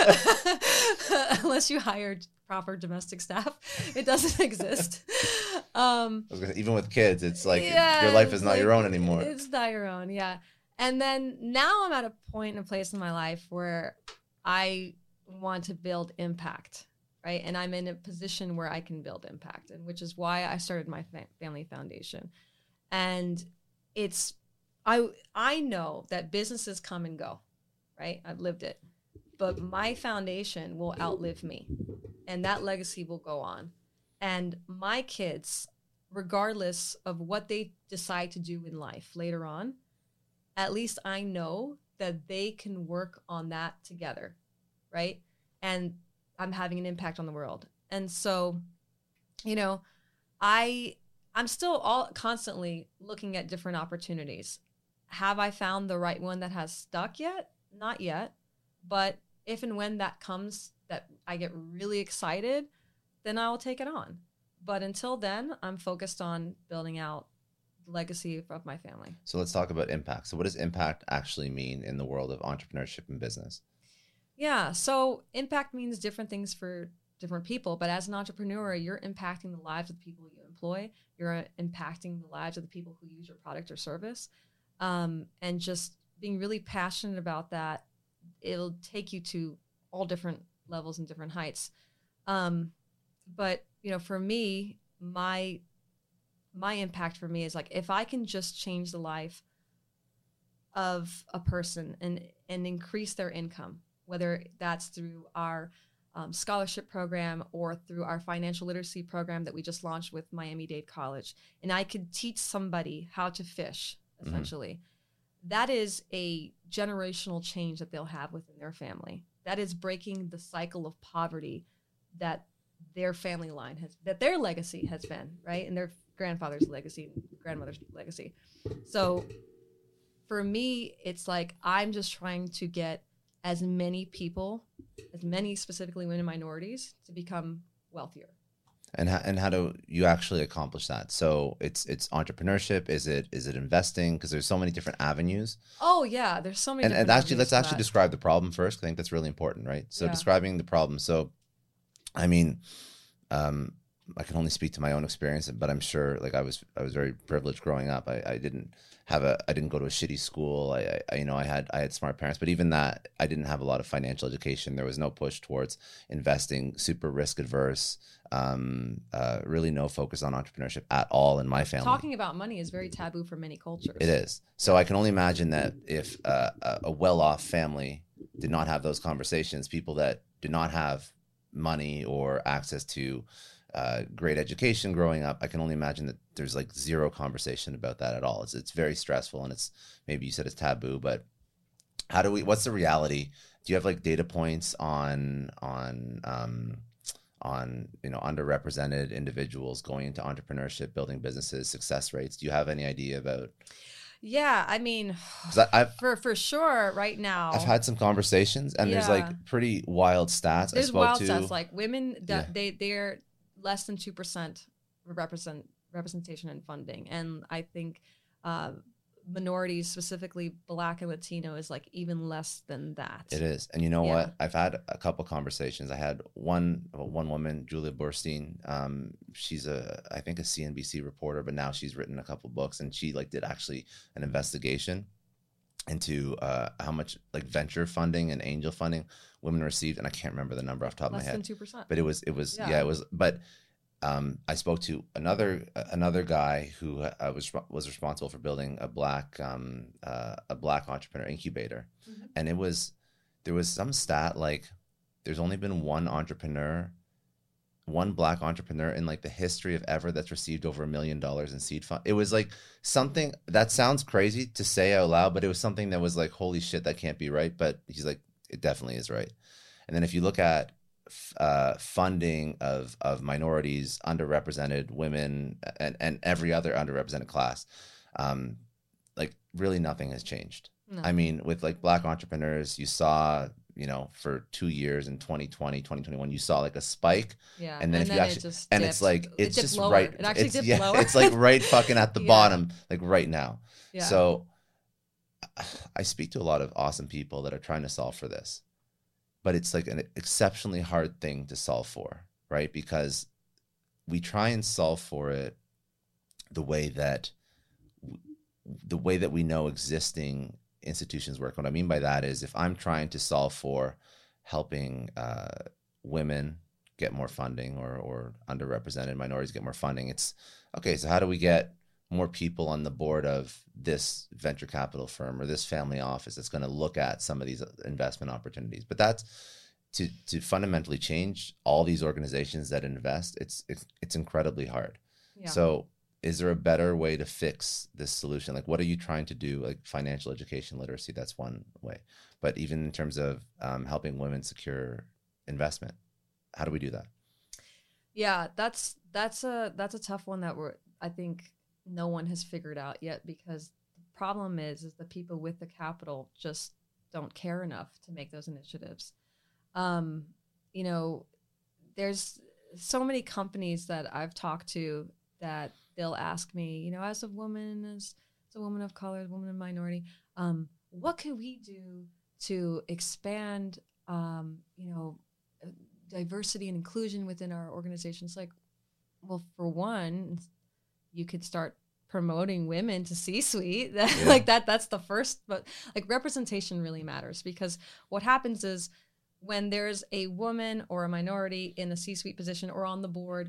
unless you hire proper domestic staff. It doesn't exist. Um,
I was gonna say, even with kids, it's like
yeah,
your life is not
like,
your own anymore.
It's not your own, yeah. And then now I'm at a point and a place in my life where I want to build impact, right? And I'm in a position where I can build impact, and which is why I started my fa- family foundation. And it's, I, I know that businesses come and go, right? I've lived it, but my foundation will outlive me, and that legacy will go on. And my kids, regardless of what they decide to do in life later on, at least I know that they can work on that together, right? And I'm having an impact on the world. And so, you know, I, I'm still all constantly looking at different opportunities. Have I found the right one that has stuck yet? Not yet. But if and when that comes, that I get really excited, then I'll take it on. But until then, I'm focused on building out the legacy of my family.
So let's talk about impact. So what does impact actually mean in the world of entrepreneurship and business?
Yeah, so impact means different things for different people, but as an entrepreneur, you're impacting the lives of the people you employ. You're impacting the lives of the people who use your product or service. Um, and just being really passionate about that, it'll take you to all different levels and different heights. Um, but, you know, for me, my my impact for me is like, if I can just change the life of a person and and increase their income, whether that's through our um, scholarship program or through our financial literacy program that we just launched with Miami-Dade College, and I could teach somebody how to fish, essentially, mm-hmm. that is a generational change that they'll have within their family. That is breaking the cycle of poverty that their family line has, that their legacy has been, right? And their grandfather's legacy, grandmother's legacy. So for me, it's like, I'm just trying to get as many people, as many specifically women and minorities, to become wealthier.
And how, and how do you actually accomplish that? So it's it's entrepreneurship. Is it is it investing? Because there's so many different avenues.
Oh yeah, there's so many.
And,
different
and actually,
avenues
let's
for
actually
that.
describe the problem first. I think that's really important, right? So
Yeah.
describing the problem. So, I mean, um, I can only speak to my own experience, but I'm sure like I was I was very privileged growing up. I, I didn't have a I didn't go to a shitty school. I, I you know I had I had smart parents, but even that I didn't have a lot of financial education. There was no push towards investing, super risk adverse. Um, uh, really no focus on entrepreneurship at all in my family.
Talking about money is very taboo for many cultures.
It is. So I can only imagine that if uh, a, a well-off family did not have those conversations, people that did not have money or access to uh, great education growing up, I can only imagine that there's like zero conversation about that at all. It's it's very stressful, and it's maybe you said it's taboo, but how do we? What's the reality? Do you have like data points on on um, on you know underrepresented individuals going into entrepreneurship, building businesses, success rates? Do you have any idea about?
Yeah, I mean,
I, I've,
for for sure, right now.
I've had some conversations, and
Yeah.
there's like pretty wild stats. I
There's
spoke
wild
to,
stats like women that
Yeah.
they they're less than two percent represent representation and funding, and I think uh, minorities, specifically Black and Latino, is like even less than that.
It is, and you know
Yeah.
what? I've had a couple conversations. I had one one woman, Julia Borstein. Um, she's a I think a C N B C reporter, but now she's written a couple books, and she like did actually an investigation into uh, how much like venture funding and angel funding women received, and I can't remember the number off the top
Less
of my
than
head,
two percent.
but it was it was yeah,
Yeah.
it was. But um, I spoke to another another guy who uh, was was responsible for building a black um, uh, a black entrepreneur incubator,
Mhm.
and it was there was some stat like there's only been one entrepreneur, one black entrepreneur in like the history of ever that's received over a million dollars in seed fund. It was like something that sounds crazy to say out loud, but it was something that was like, holy shit, that can't be right. But he's like, it definitely is right. And then if you look at uh, funding of of minorities, underrepresented women, and, and every other underrepresented class, um, like really nothing has changed.
No.
I mean, with like black entrepreneurs, you saw, you know, for two years in twenty twenty, twenty twenty-one, you saw like a spike.
Yeah,
And then if you actually,
it just
and
dipped.
it's like,
It
it's
dipped
just
lower.
right.
It actually
it's,
dipped
yeah,
lower.
it's like right fucking at the
Yeah.
bottom, like right now.
Yeah.
So I speak to a lot of awesome people that are trying to solve for this, but it's like an exceptionally hard thing to solve for, right? Because we try and solve for it the way that the way that we know existing institutions work. What I mean by that is if I'm trying to solve for helping uh, women get more funding or, or underrepresented minorities get more funding, it's okay, so how do we get more people on the board of this venture capital firm or this family office that's going to look at some of these investment opportunities? But that's to to fundamentally change all these organizations that invest. It's it's, it's incredibly hard.
Yeah.
So is there a better way to fix this solution? Like, what are you trying to do? Like financial education, literacy, that's one way. But even in terms of um, helping women secure investment, how do we do that?
Yeah, that's that's a that's a tough one that we're I think no one has figured out yet, because the problem is is the people with the capital just don't care enough to make those initiatives. Um, you know, there's so many companies that I've talked to that they'll ask me, you know, as a woman, as, as a woman of color, as a woman of minority, um, what can we do to expand, um, you know, diversity and inclusion within our organizations? Like, well, for one, you could start promoting women to C-suite.
Yeah.
Like that, that's the first, but like representation really matters, because what happens is when there's a woman or a minority in a C-suite position or on the board,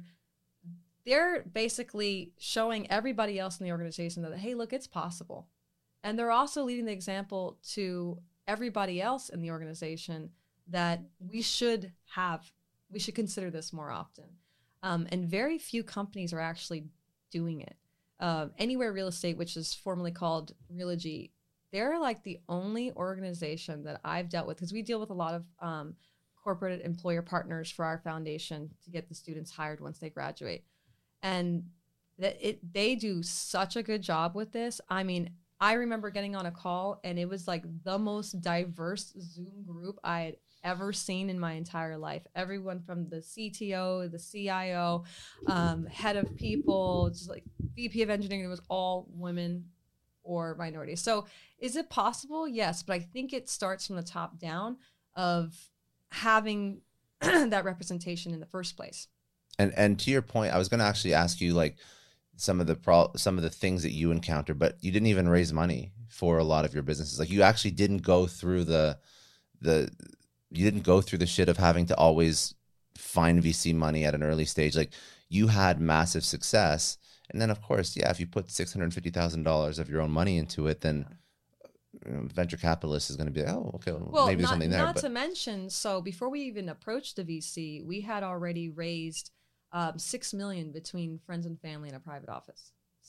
they're basically showing everybody else in the organization that, hey, look, it's possible. And they're also leading the example to everybody else in the organization that we should have, we should consider this more often. Um, and very few companies are actually doing it. Uh, Anywhere Real Estate, which is formerly called Realogy, they're like the only organization that I've dealt with, because we deal with a lot of um, corporate employer partners for our foundation to get the students hired once they graduate. And that it they do such a good job with this. I mean, I remember getting on a call and it was like the most diverse Zoom group I had ever seen in my entire life. Everyone from the C T O, the C I O, um, head of people, just like V P of engineering, it was all women or minorities. So is it possible? Yes, but I think it starts from the top down of having that representation in the first place.
And and to your point, I was going to actually ask you like some of the pro some of the things that you encountered, but you didn't even raise money for a lot of your businesses. Like you actually didn't go through the the you didn't go through the shit of having to always find V C money at an early stage. Like you had massive success. And then of course, yeah, if you put six hundred fifty thousand dollars of your own money into it, then you know, venture capitalist is going to be, oh, okay, well,
Well,
maybe there's
not,
something there.
not
But
to mention, so before we even approached the V C, we had already raised um, six million between friends and family in a private office.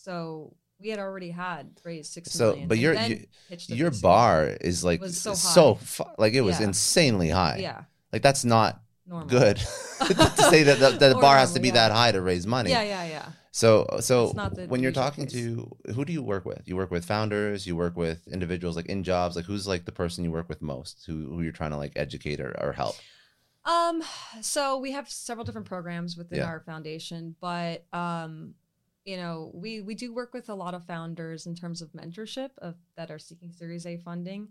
So we had already had raised six
so,
million.
but
and
your
then
you,
pitched the
your
V C.
bar is like
was so
so,
high.
fu- like it was
Yeah.
insanely high.
Yeah,
Like that's not
normal.
good to say that the, the
Or
bar has to
normal,
be
yeah.
that high to raise money.
Yeah, yeah, yeah.
So, so
That's not the
when you're
usual
talking
case.
to, who do you work with? You work with founders, you work with individuals like in jobs, like who's like the person you work with most, who, who you're trying to like educate or, or help?
Um, so we have several different programs within
Yeah.
our foundation, but um, you know, we we do work with a lot of founders in terms of mentorship of that are seeking Series A funding.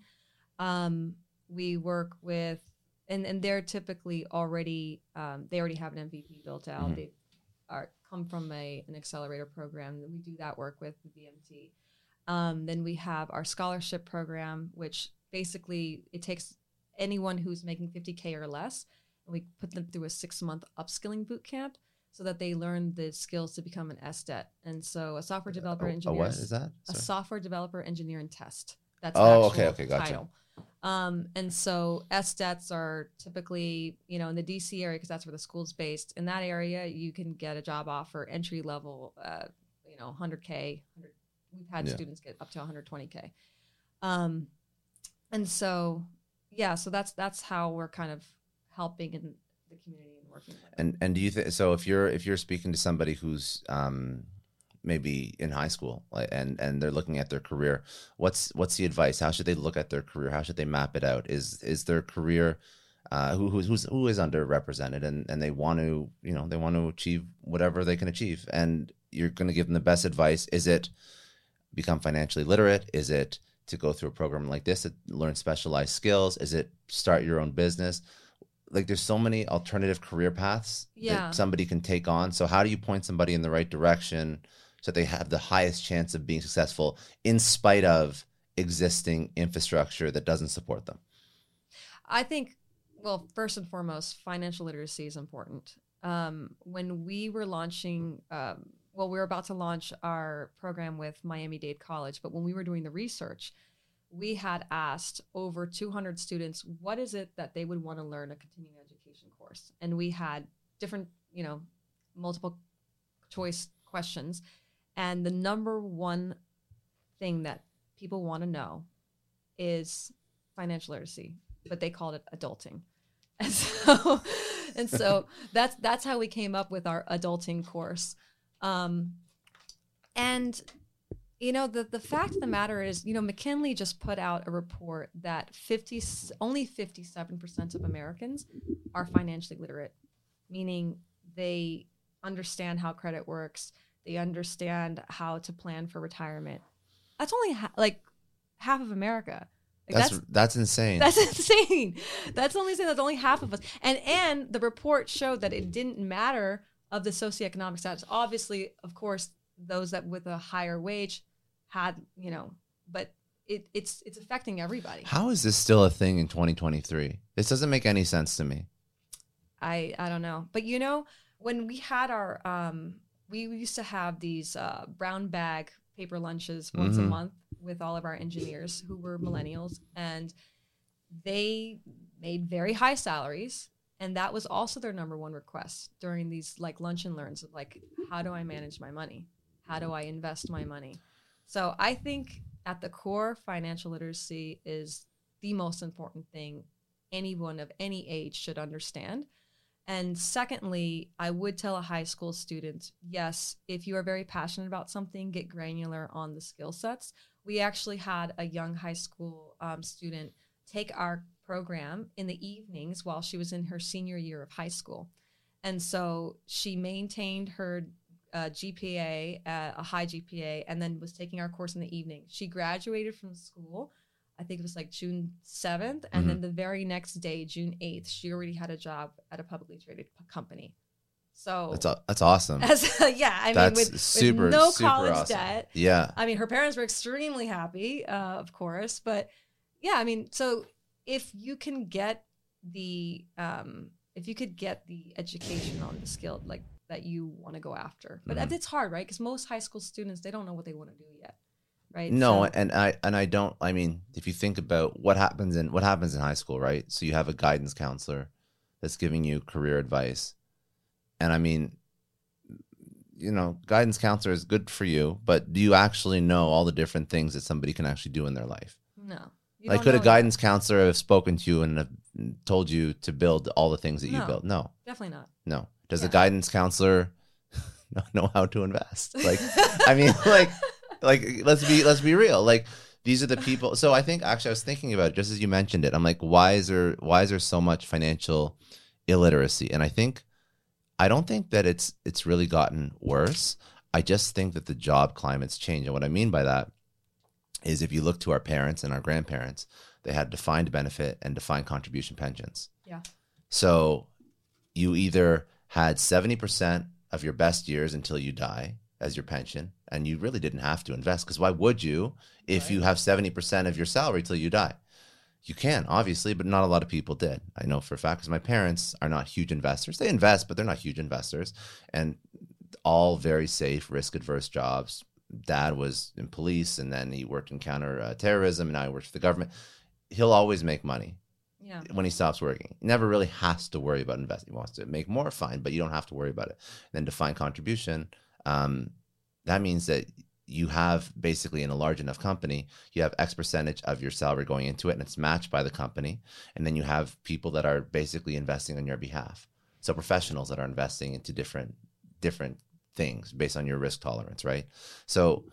Um, we work with, and and they're typically already um, they already have an M V P built out.
Mhm.
They are come from a an accelerator program. We do that work with the B M T. Um, then we have our scholarship program, which basically it takes anyone who's making fifty K or less, and we put them through a six month upskilling boot camp so that they learn the skills to become an S D E T. And so a software developer
A, a
engineer
what is that?
a
Sorry.
software developer engineer and test. That's
Oh,
the actual
okay, okay, gotcha.
title. Um, and so S D E Ts are typically, you know, in the D C area, because that's where the school's based. In that area, you can get a job offer entry level, uh, you know, one hundred K. one hundred, we've had
Yeah.
students get up to one hundred twenty K. Um, and so, yeah, so that's that's how we're kind of helping in the community and working with them.
And and do you think so? If you're if you're speaking to somebody who's um, maybe in high school like, and and they're looking at their career, what's what's the advice? How should they look at their career? How should they map it out? Is is their career uh, who who's, who's who is underrepresented and and they want to you know they want to achieve whatever they can achieve, and you're going to give them the best advice? Is it become financially literate? Is it to go through a program like this to learn specialized skills? Is it start your own business? Like there's so many alternative career paths
Yeah.
that somebody can take on. So how do you point somebody in the right direction so that they have the highest chance of being successful in spite of existing infrastructure that doesn't support them?
I think, well, first and foremost, financial literacy is important. Um, when we were launching, um, well, we were about to launch our program with Miami-Dade College, but when we were doing the research, we had asked over two hundred students, what is it that they would want to learn a continuing education course? And we had different, you know, multiple choice questions. And the number one thing that people want to know is financial literacy, but they called it adulting. And so, and so that's that's how we came up with our adulting course. Um, and you know, the the fact of the matter is, you know, McKinley just put out a report that fifty only fifty-seven percent of Americans are financially literate, meaning they understand how credit works, they understand how to plan for retirement. That's only ha- like half of America. Like
That's
that's
that's insane.
that's insane. That's only saying that's only half of us. And and the report showed that it didn't matter of the socioeconomic status. Obviously, of course, those that with a higher wage had, you know, but it, it's it's affecting everybody.
How is this still a thing in twenty twenty-three? This doesn't make any sense to me.
I I don't know. But you know, when we had our um we used to have these uh, brown bag paper lunches once
Mhm.
a month with all of our engineers who were millennials, and they made very high salaries, and that was also their number one request during these like lunch and learns of like, how do I manage my money? How do I invest my money? So I think at the core, financial literacy is the most important thing anyone of any age should understand. And secondly, I would tell a high school student, yes, if you are very passionate about something, get granular on the skill sets. We actually had a young high school um, student take our program in the evenings while she was in her senior year of high school. And so she maintained her uh, G P A, uh, a high G P A, and then was taking our course in the evening. She graduated from school, I think it was like June seventh. And
Mhm.
then the very next day, June eighth, she already had a job at a publicly traded p- company. So
That's a, that's awesome.
as yeah, I
That's
mean, with,
super,
with no
super
college
awesome.
debt.
Yeah.
I mean, her parents were extremely happy, uh, of course, but yeah, I mean, so if you can get the, um, if you could get the education on the skill like that you want to go after, but
Mhm.
it's hard, right? Because most high school students, they don't know what they want to do yet, right?
No,
So-
and I and I don't. I mean, if you think about what happens in what happens in high school, right? So you have a guidance counselor that's giving you career advice, and I mean, you know, guidance counselor is good for you, but do you actually know all the different things that somebody can actually do in their life?
no. You
Like,
don't
could a
know
guidance
yet.
counselor have spoken to you and have told you to build all the things that you
No.
built? No,
Definitely not.
no. Does
Yeah.
a guidance counselor know how to invest? Like, I mean, like, like let's be let's be real. Like, these are the people. So I think actually I was thinking about it just as you mentioned it. I'm like, why is there why is there so much financial illiteracy? And I think I don't think that it's it's really gotten worse. I just think that the job climate's changed. And what I mean by that is if you look to our parents and our grandparents, they had defined benefit and defined contribution pensions.
Yeah.
So you either had seventy percent of your best years until you die as your pension, and you really didn't have to invest, because why would you if
Right.
you have seventy percent of your salary till you die? You can, obviously, but not a lot of people did. I know for a fact because my parents are not huge investors. They invest, but they're not huge investors, and all very safe, risk-adverse jobs. Dad was in police, and then he worked in counter uh, terrorism, and now he works for the government. He'll always make money
Yeah.
when he stops working. He never really has to worry about investing. He wants to make more, fine, but you don't have to worry about it. And then defined contribution, um, that means that you have basically in a large enough company, you have X percentage of your salary going into it, and it's matched by the company. And then you have people that are basically investing on your behalf. So professionals that are investing into different different things based on your risk tolerance, right? So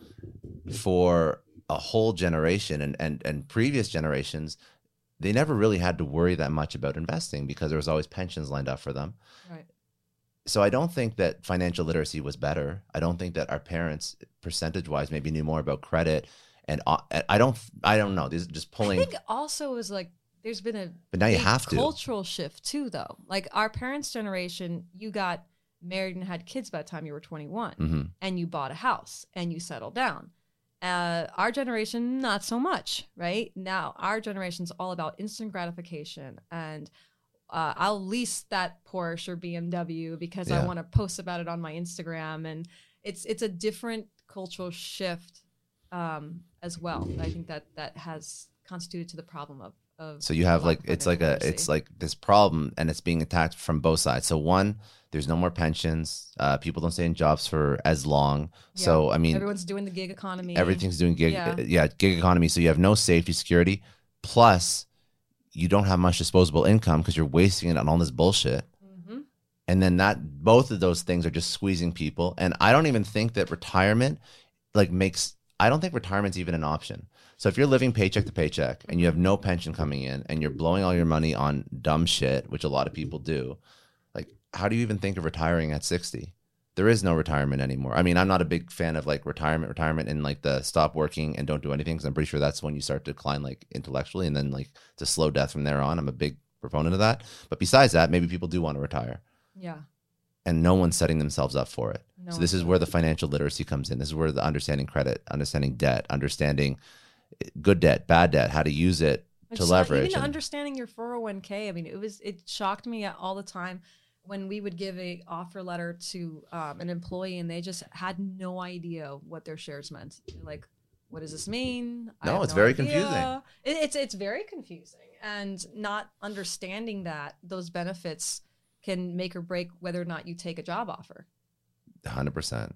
for a whole generation and, and, and previous generations, they never really had to worry that much about investing because there was always pensions lined up for them.
Right.
So I don't think that financial literacy was better. I don't think that our parents, percentage-wise, maybe knew more about credit. And uh, I don't, I don't know. This is just pulling.
I think also is like there's been a
But now you
big
have to.
cultural shift too, though. Like our parents' generation, you got married and had kids by the time you were twenty-one,
Mhm.
and you bought a house and you settled down. Uh, our generation, not so much, right? Now our generation's all about instant gratification, and uh, I'll lease that Porsche or B M W because I
Yeah.
want to post about it on my Instagram, and it's it's a different cultural shift um, as well. I think that that has constituted to the problem of. Of
So you have
lack
like
of
it's like
financial
a it's
literacy.
like this problem, and it's being attacked from both sides. So one, there's no more pensions. Uh, people don't stay in jobs for as long.
Yeah.
So I mean,
Everyone's doing the gig economy.
everything's doing gig,
Yeah.
yeah. gig economy. So you have no safety, security. Plus, you don't have much disposable income because you're wasting it on all this bullshit.
hmm
And then that both of those things are just squeezing people. And I don't even think that retirement like makes. I don't think retirement's even an option. So if you're living paycheck to paycheck and you have no pension coming in and you're blowing all your money on dumb shit, which a lot of people do, like how do you even think of retiring at sixty? There is no retirement anymore. I mean, I'm not a big fan of like retirement, retirement and like the stop working and don't do anything, because I'm pretty sure that's when you start to decline like intellectually, and then like it's a slow death from there on. I'm a big proponent of that. But besides that, maybe people do want to retire,
Yeah.
and no one's setting themselves up for it.
No
So this
one's
is where the financial literacy comes in. This is where the understanding credit, understanding debt, understanding good debt, bad debt, how to use it
It's
to
not-
leverage.
Even
and-
understanding your four oh one k. I mean, it was it shocked me all the time when we would give a offer letter to um, an employee and they just had no idea what their shares meant. They're like, what does this mean? I
No,
have
it's very
idea."
confusing.
It, it's it's very confusing, and not understanding that those benefits can make or break whether or not you take a job offer.
one hundred percent.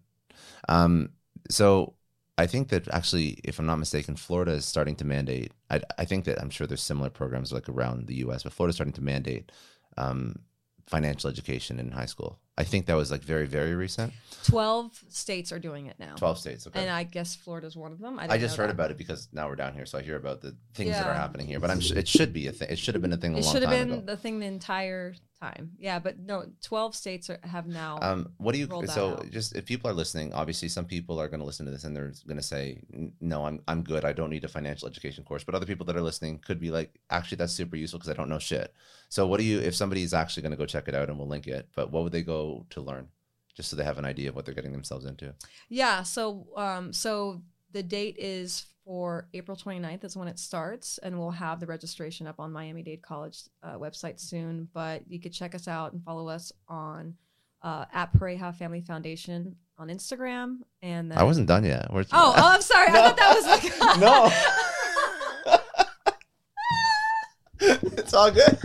Um, so I think that actually, if I'm not mistaken, Florida is starting to mandate, I, I think that I'm sure there's similar programs like around the U S, but Florida's starting to mandate um, financial education in high school. I think that was like very, very recent.
Twelve states are doing it now,
twelve states. Okay.
and I guess Florida's one of them. I,
I
didn't
just
know
heard
that.
about it because now we're down here, so I hear about the things that are
Yeah.
happening here. But I'm sure it should be a thing. It should have been a thing a
It
long
should have
time
been
ago.
the thing the entire time. Yeah, but no, twelve states are, have now.
Um, what do you,
rolled that
so
out.
just if people are listening, obviously some people are going to listen to this and they're going to say, "N- no, I'm, I'm good. I don't need a financial education course." But other people that are listening could be like, actually, that's super useful because I don't know shit. So what do you, if somebody is actually going to go check it out, and we'll link it, but what would they go to learn? Just so they have an idea of what they're getting themselves into.
Yeah. So, um, so the date is for April twenty-ninth is when it starts, and we'll have the registration up on Miami-Dade College uh, website soon. But you could check us out and follow us on uh, at Pareja Family Foundation on Instagram. And then
I wasn't done yet. Where's
oh, oh, I'm sorry.
No.
I thought that was like
no. It's all good.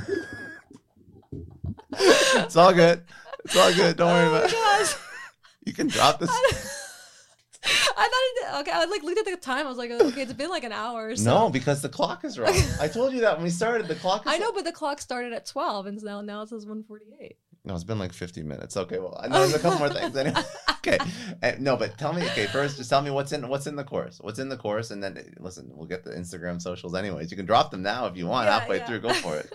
It's all good. It's all good. Don't worry
oh
about it.
gosh.
You can drop this.
I thought it, okay. I like looked at the time. I was like, okay, it's been like an hour. Or so.
No, because the clock is wrong. I told you that when we started. The clock is
I know, but the clock started at twelve, and now now it says one forty-eight.
No, it's been like fifty minutes. Okay, well, I know there's a couple more things. Anyway. Okay, uh, no, but tell me. Okay, first, just tell me what's in what's in the course. What's in the course, and then listen, we'll get the Instagram socials anyways. You can drop them now if you want.
Yeah,
halfway
yeah.
through, go for it.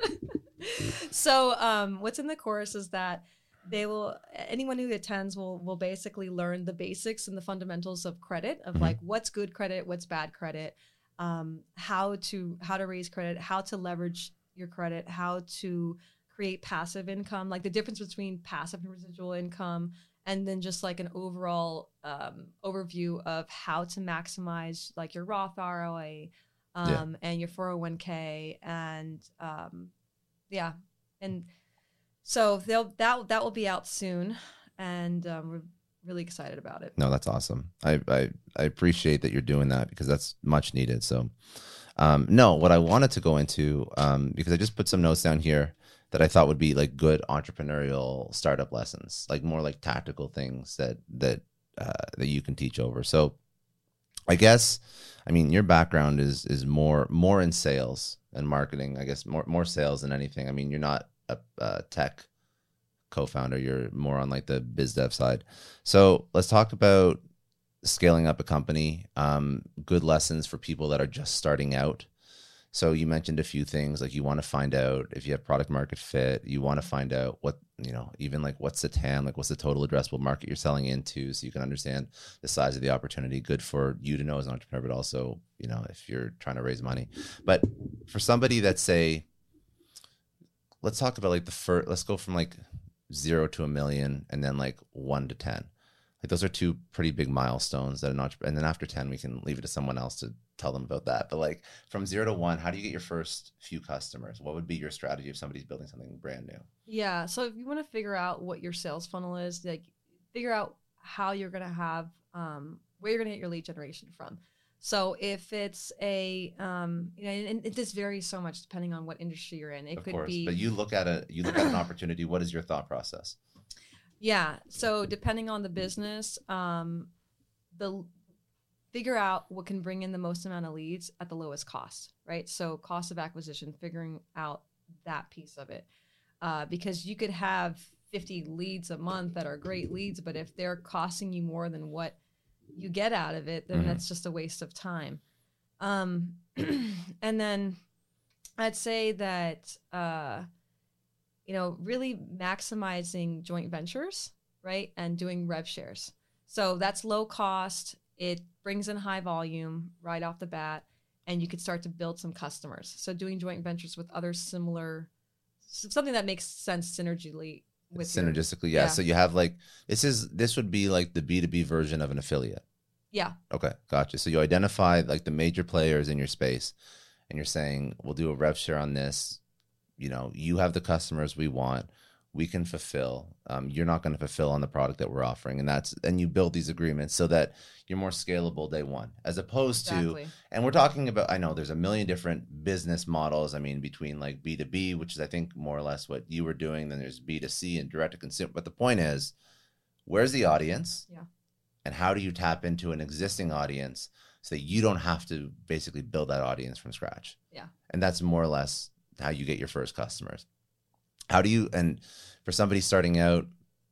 So, um, what's in the course is that they will anyone who attends will will basically learn the basics and the fundamentals of credit, of
Mhm.
like what's good credit, what's bad credit, um, how to how to raise credit, how to leverage your credit, how to create passive income, like the difference between passive and residual income, and then just like an overall um, overview of how to maximize like your Roth R O A um,
Yeah.
and your four oh one k, and um, yeah, and so they'll that that will be out soon, and um, we're really excited about it.
No, that's awesome. I, I I appreciate that you're doing that because that's much needed. So, um, no, what I wanted to go into, um, because I just put some notes down here that I thought would be like good entrepreneurial startup lessons, like more like tactical things that that uh, that you can teach over. So, I guess, I mean, your background is is more more in sales and marketing. I guess more more sales than anything. I mean, you're not a, a tech co-founder. You're more on like the biz dev side. So let's talk about scaling up a company. Um, good lessons for people that are just starting out. So you mentioned a few things, like you want to find out if you have product market fit. You want to find out what, you know, even like what's the T A M, like what's the total addressable market you're selling into, so you can understand the size of the opportunity. Good for you to know as an entrepreneur, but also, you know, if you're trying to raise money. But for somebody that say, let's talk about like the first, let's go from like zero to a million and then like one to ten. Like those are two pretty big milestones that an entrepreneur, and then after ten, we can leave it to someone else to tell them about that. But like from zero to one, how do you get your first few customers? What would be your strategy if somebody's building something brand new?
Yeah. So if you want to figure out what your sales funnel is, like figure out how you're going to have, um, where you're going to get your lead generation from. So if it's a, um, you know, and it, this varies so much depending on what industry you're in. It
Of
could
course,
be,
but you look at a you look at an opportunity. What is your thought process?
yeah. So depending on the business, um, the figure out what can bring in the most amount of leads at the lowest cost, right? So cost of acquisition, figuring out that piece of it, uh, because you could have fifty leads a month that are great leads, but if they're costing you more than what you get out of it, then
Mhm.
that's just a waste of time. Um, and then I'd say that, uh, you know, really maximizing joint ventures, right? And doing rev shares. So that's low cost. It brings in high volume right off the bat, and you could start to build some customers. So doing joint ventures with other similar, something that makes sense synergically with your-
Synergistically, yeah.
yeah.
So you have like, this is this would be like the B two B version of an affiliate.
yeah.
Okay, gotcha. So you identify like the major players in your space, and you're saying, we'll do a rev share on this. You know, you have the customers we want. We can fulfill. Um, you're not going to fulfill on the product that we're offering, and that's and you build these agreements so that you're more scalable day one, as opposed
Exactly.
to. And we're talking about. I know there's a million different business models. I mean, between like B two B, which is I think more or less what you were doing. Then there's B two C and direct to consumer. But the point is, where's the audience?
Yeah.
And how do you tap into an existing audience so that you don't have to basically build that audience from scratch?
Yeah.
And that's more or less how you get your first customers. How do you, and for somebody starting out,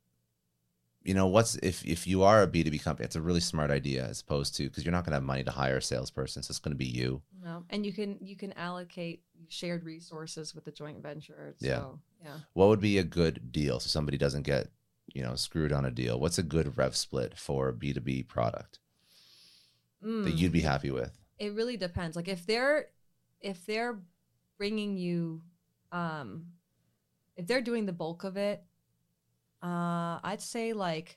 you know, what's, if, if you are a B two B company, it's a really smart idea as opposed to, because you're not going to have money to hire a salesperson. So it's going to be you.
No, and you can you can allocate shared resources with the joint venture.
Yeah.
So, yeah.
What would be a good deal so somebody doesn't get, you know, screwed on a deal? What's a good rev split for a B two B product
Mm.
that you'd be happy with?
It really depends. Like if they're if they're bringing you, um, if they're doing the bulk of it, uh, I'd say like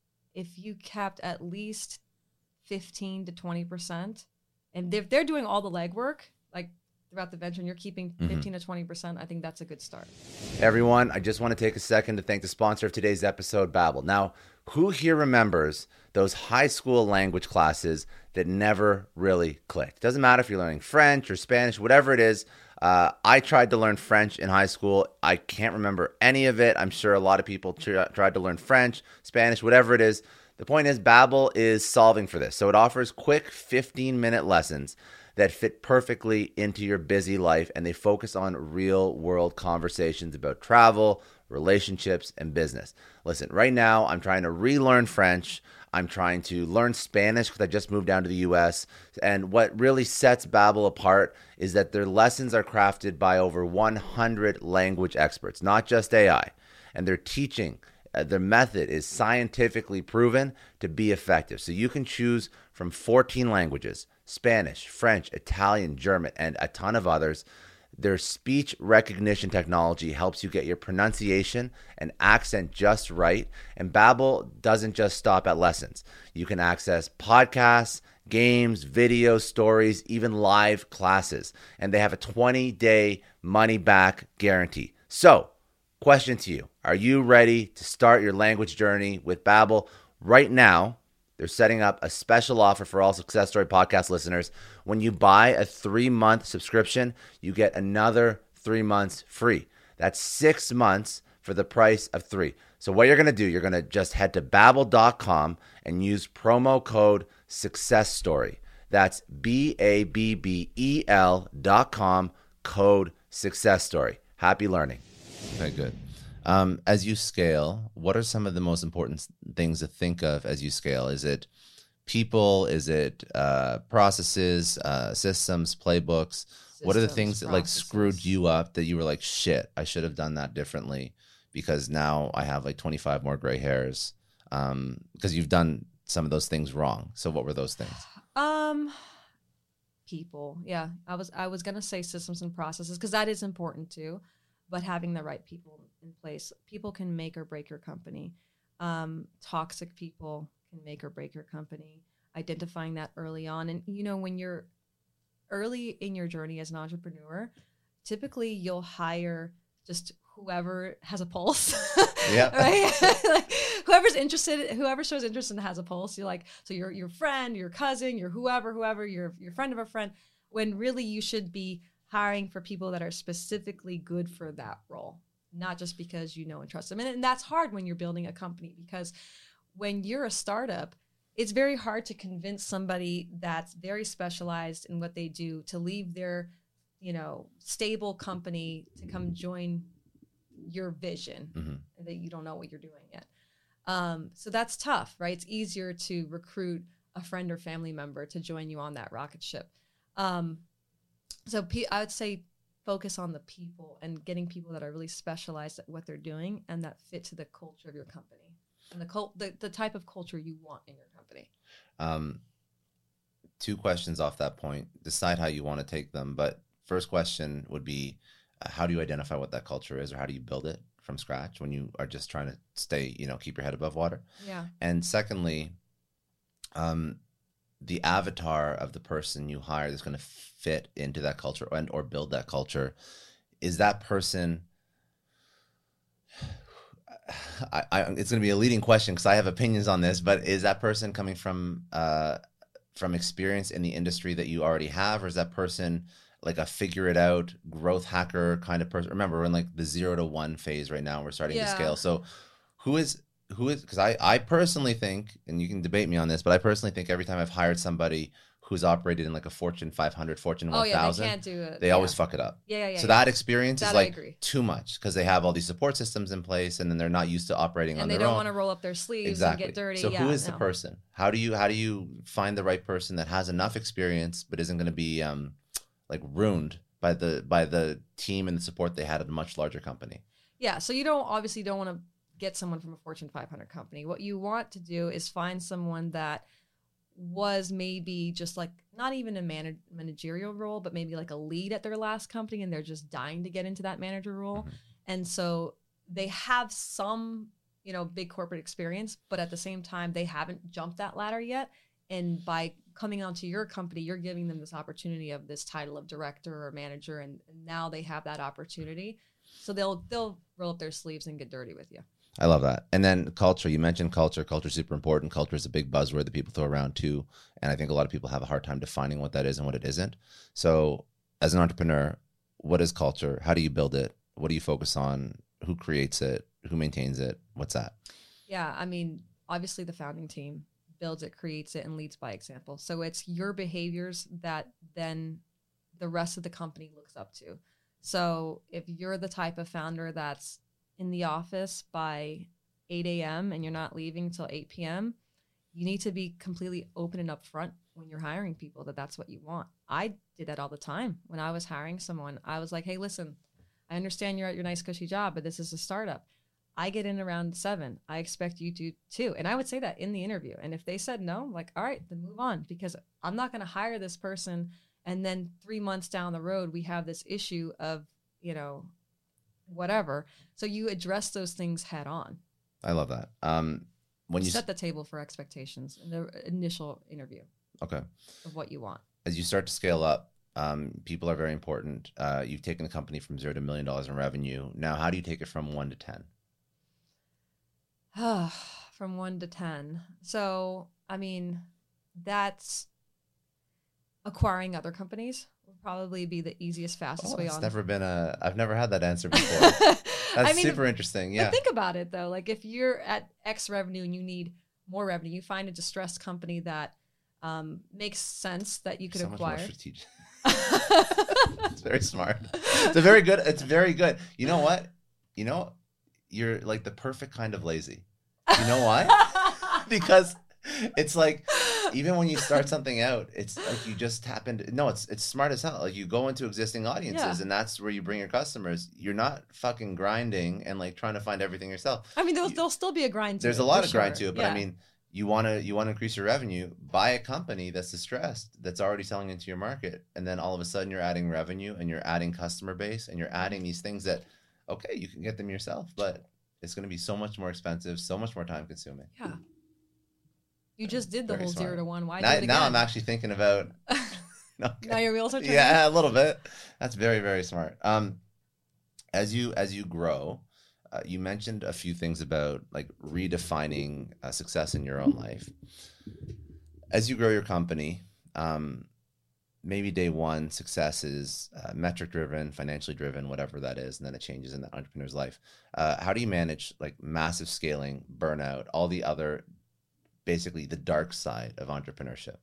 if you kept at least fifteen to twenty percent, and if they're doing all the legwork, like throughout the venture, and you're keeping fifteen mm-hmm. to twenty percent, I think that's a good start.
Everyone, I just want to take a second to thank the sponsor of today's episode, Babbel. Now, who here remembers those high school language classes that never really clicked? Doesn't matter if you're learning French or Spanish, whatever it is. Uh, I tried to learn French in high school. I can't remember any of it. I'm sure a lot of people tr- tried to learn French, Spanish, whatever it is. The point is, Babbel is solving for this. So it offers quick fifteen-minute lessons that fit perfectly into your busy life, and they focus on real-world conversations about travel, relationships, and business. Listen, right now, I'm trying to relearn French. I'm trying to learn Spanish because I just moved down to the U S. And what really sets Babbel apart is that their lessons are crafted by over one hundred language experts, not just A I. And they're teaching. Uh, their method is scientifically proven to be effective. So you can choose from fourteen languages: Spanish, French, Italian, German, and a ton of others. Their speech recognition technology helps you get your pronunciation and accent just right. And Babbel doesn't just stop at lessons. You can access podcasts, games, videos, stories, even live classes. And they have a twenty-day money-back guarantee. So, question to you. Are you ready to start your language journey with Babbel? Right now, they're setting up a special offer for all Success Story podcast listeners. When you buy a three-month subscription, you get another three months free. That's six months for the price of three. So what you're going to do, you're going to just head to babbel dot com and use promo code SUCCESSSTORY. That's B A B B E L dot com, code SUCCESSSTORY. Happy learning. Okay, good. Um, as you scale, what are some of the most important things to think of as you scale? Is it people? Is it uh, processes, uh, systems, playbooks? Systems, what are the things that like screwed you up that you were like, shit, I should have done that differently because now I have like twenty-five more gray hairs um, because you've done some of those things wrong. So what were those things?
Um, people. Yeah, I was I was gonna say systems and processes because that is important too. But having the right people in place, people can make or break your company. Um, toxic people can make or break your company. Identifying that early on. And, you know, when you're early in your journey as an entrepreneur, typically you'll hire just whoever has a pulse. Yeah. Right? Like, whoever's interested, whoever shows interest and has a pulse, you're like, so your your friend, your cousin, your whoever, whoever, your your friend of a friend, when really you should be hiring for people that are specifically good for that role, not just because you know and trust them. And, and that's hard when you're building a company because when you're a startup, it's very hard to convince somebody that's very specialized in what they do to leave their, you know, stable company to come join your vision mm-hmm. that you don't know what you're doing yet. Um, so that's tough, right? It's easier to recruit a friend or family member to join you on that rocket ship. Um, So pe- I would say focus on the people and getting people that are really specialized at what they're doing and that fit to the culture of your company and the cult, the, the type of culture you want in your company. Um,
two questions off that point. Decide how you want to take them. But first question would be, uh, how do you identify what that culture is, or how do you build it from scratch when you are just trying to stay, you know, keep your head above water?
Yeah.
And secondly, um, the avatar of the person you hire that's going to fit into that culture and or build that culture, is that person, I, I, it's going to be a leading question because I have opinions on this, but is that person coming from uh, from experience in the industry that you already have, or is that person like a figure it out growth hacker kind of person? Remember, we're in like the zero to one phase right now. We're starting yeah. to scale. So who is Who is, because I, I personally think, and you can debate me on this, but I personally think every time I've hired somebody who's operated in like a Fortune five hundred, Fortune oh, one thousand,
yeah, they, can't do it.
they
yeah.
always fuck it up.
Yeah, yeah, yeah.
So
yeah.
that experience
that
is like too much because they have all these support systems in place and then they're not used to operating
and
on their
own. And
own.
they don't want to roll up their sleeves
exactly.
and get dirty.
So
yeah,
who is
no.
the person? How do you how do you find the right person that has enough experience but isn't going to be um like ruined by the by the team and the support they had at a much larger company.
Yeah, so you don't obviously don't want to get someone from a Fortune five hundred company. What you want to do is find someone that was maybe just like not even a man- managerial role, but maybe like a lead at their last company, and they're just dying to get into that manager role. Mm-hmm. And so they have some, you know, big corporate experience, but at the same time, they haven't jumped that ladder yet. And by coming onto your company, you're giving them this opportunity of this title of director or manager, and, and now they have that opportunity. So they'll they'll roll up their sleeves and get dirty with you.
I love that. And then culture, you mentioned culture. Culture is super important. Culture is a big buzzword that people throw around too. And I think a lot of people have a hard time defining what that is and what it isn't. So as an entrepreneur, what is culture? How do you build it? What do you focus on? Who creates it? Who maintains it? What's that?
Yeah, I mean, obviously the founding team builds it, creates it, and leads by example. So it's your behaviors that then the rest of the company looks up to. So if you're the type of founder that's in the office by eight a.m. and you're not leaving till eight p.m., you need to be completely open and upfront when you're hiring people that that's what you want. I did that all the time. When I was hiring someone, I was like, hey, listen, I understand you're at your nice cushy job, but this is a startup. I get in around seven. I expect you to too. And I would say that in the interview. And if they said no, I'm like, all right, then move on, because I'm not going to hire this person. And then three months down the road, we have this issue of, you know, whatever. So you address those things head on.
I love that. Um, when you
set the table for expectations in the initial interview.
Okay.
Of what you want. As
you start to scale up, um, people are very important. Uh, you've taken the company from zero to a million dollars in revenue. Now, how do you take it from one to ten?
From one to ten. So, I mean, that's acquiring other companies will probably be the easiest, fastest
oh,
way
it's
on.
Never been a, I've never had that answer before. That's I mean, super interesting. Yeah.
But think about it though. Like if you're at X revenue and you need more revenue, you find a distressed company that um, makes sense that you could
so
acquire.
Much more strategic. It's very smart. It's a very good. It's very good. You know what? You know, you're like the perfect kind of lazy. You know why? Because it's like, even when you start something out, it's like you just tap into, no, it's it's smart as hell. Like you go into existing audiences yeah. and that's where you bring your customers. You're not fucking grinding and like trying to find everything yourself.
I mean, there'll, there'll still be a grind to
There's
it.
a lot of
sure.
grind to it, but
yeah.
I mean, you want to you want to increase your revenue, buy a company that's distressed, that's already selling into your market. And then all of a sudden you're adding revenue and you're adding customer base and you're adding these things that, okay, you can get them yourself, but it's going to be so much more expensive, so much more time consuming.
Yeah. You just did the
Very
whole
smart.
zero to one. Why
now,
do it again?
Now I'm actually thinking about.
Okay. Now your wheels are turning.
Yeah, a little bit. That's very, very smart. Um, as you as you grow, uh, you mentioned a few things about like redefining uh, success in your own life. As you grow your company, um, maybe day one success is uh, metric driven, financially driven, whatever that is, and then it changes in the entrepreneur's life. Uh, how do you manage like massive scaling, burnout, all the other, basically the dark side of entrepreneurship?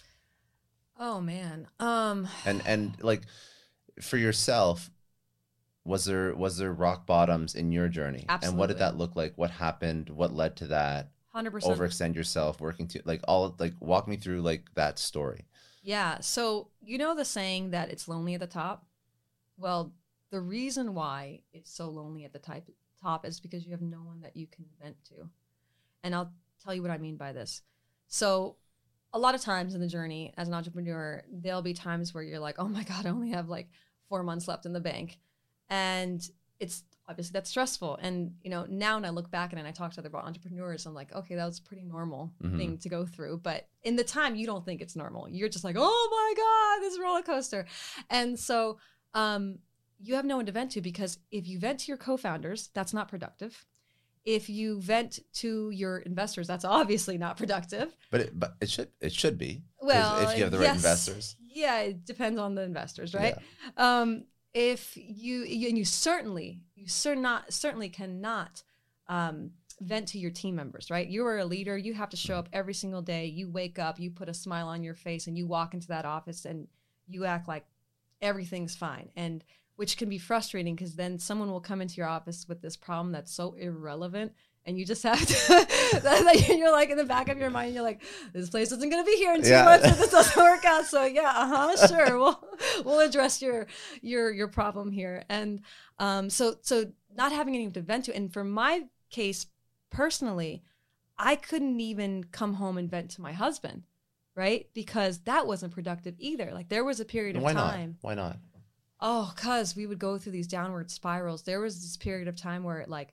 Oh man. Um
and and like for yourself, was there was there rock bottoms in your journey?
Absolutely.
And what did that look like? What happened? What led to that?
one hundred percent.
Overextend yourself, working to like all like walk me through like that story.
Yeah. So you know the saying that it's lonely at the top? Well, the reason why it's so lonely at the type, top is because you have no one that you can vent to. And I'll tell you what I mean by this. So a lot of times in the journey as an entrepreneur, there'll be times where you're like, oh my God, I only have like four months left in the bank. And it's obviously that's stressful. And, you know, now when I look back and I talk to other entrepreneurs, I'm like, okay, that was a pretty normal mm-hmm. thing to go through. But in the time, you don't think it's normal. You're just like, oh my God, this roller coaster. And so um, you have no one to vent to, because if you vent to your co-founders, that's not productive. If you vent to your investors, that's obviously not productive.
But it, but it should it should be.
Well,
if you have the
yes,
right investors.
Yeah, it depends on the investors, right? Yeah. Um, if you and you certainly you certain not certainly cannot um, vent to your team members, right? You are a leader. You have to show up every single day. You wake up, you put a smile on your face, and you walk into that office and you act like everything's fine. And which can be frustrating, because then someone will come into your office with this problem that's so irrelevant, and you just have to, you're like in the back of your mind, you're like, this place isn't going to be here in two yeah. months if this doesn't work out. So yeah, uh-huh, sure. We'll, we'll address your your your problem here. And um, so so not having anyone to vent to, and for my case personally, I couldn't even come home and vent to my husband, right? Because that wasn't productive either. Like there was a period of
Why
time.
not? Why not?
Oh, cause we would go through these downward spirals. There was this period of time where like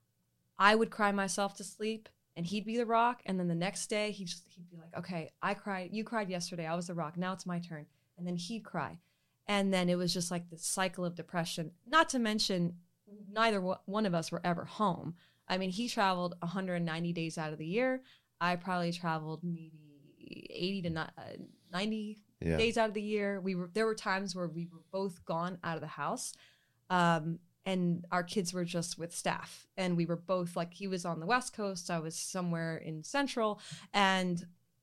I would cry myself to sleep, and he'd be the rock. And then the next day, he'd just he'd be like, "Okay, I cried. You cried yesterday. I was the rock. Now it's my turn." And then he'd cry, and then it was just like this cycle of depression. Not to mention, neither one of us were ever home. I mean, he traveled one hundred ninety days out of the year. I probably traveled maybe eighty to ninety yeah. days out of the year. We were there were times where we were both gone out of the house, um, and our kids were just with staff. And we were both like, he was on the West Coast, I was somewhere in Central. And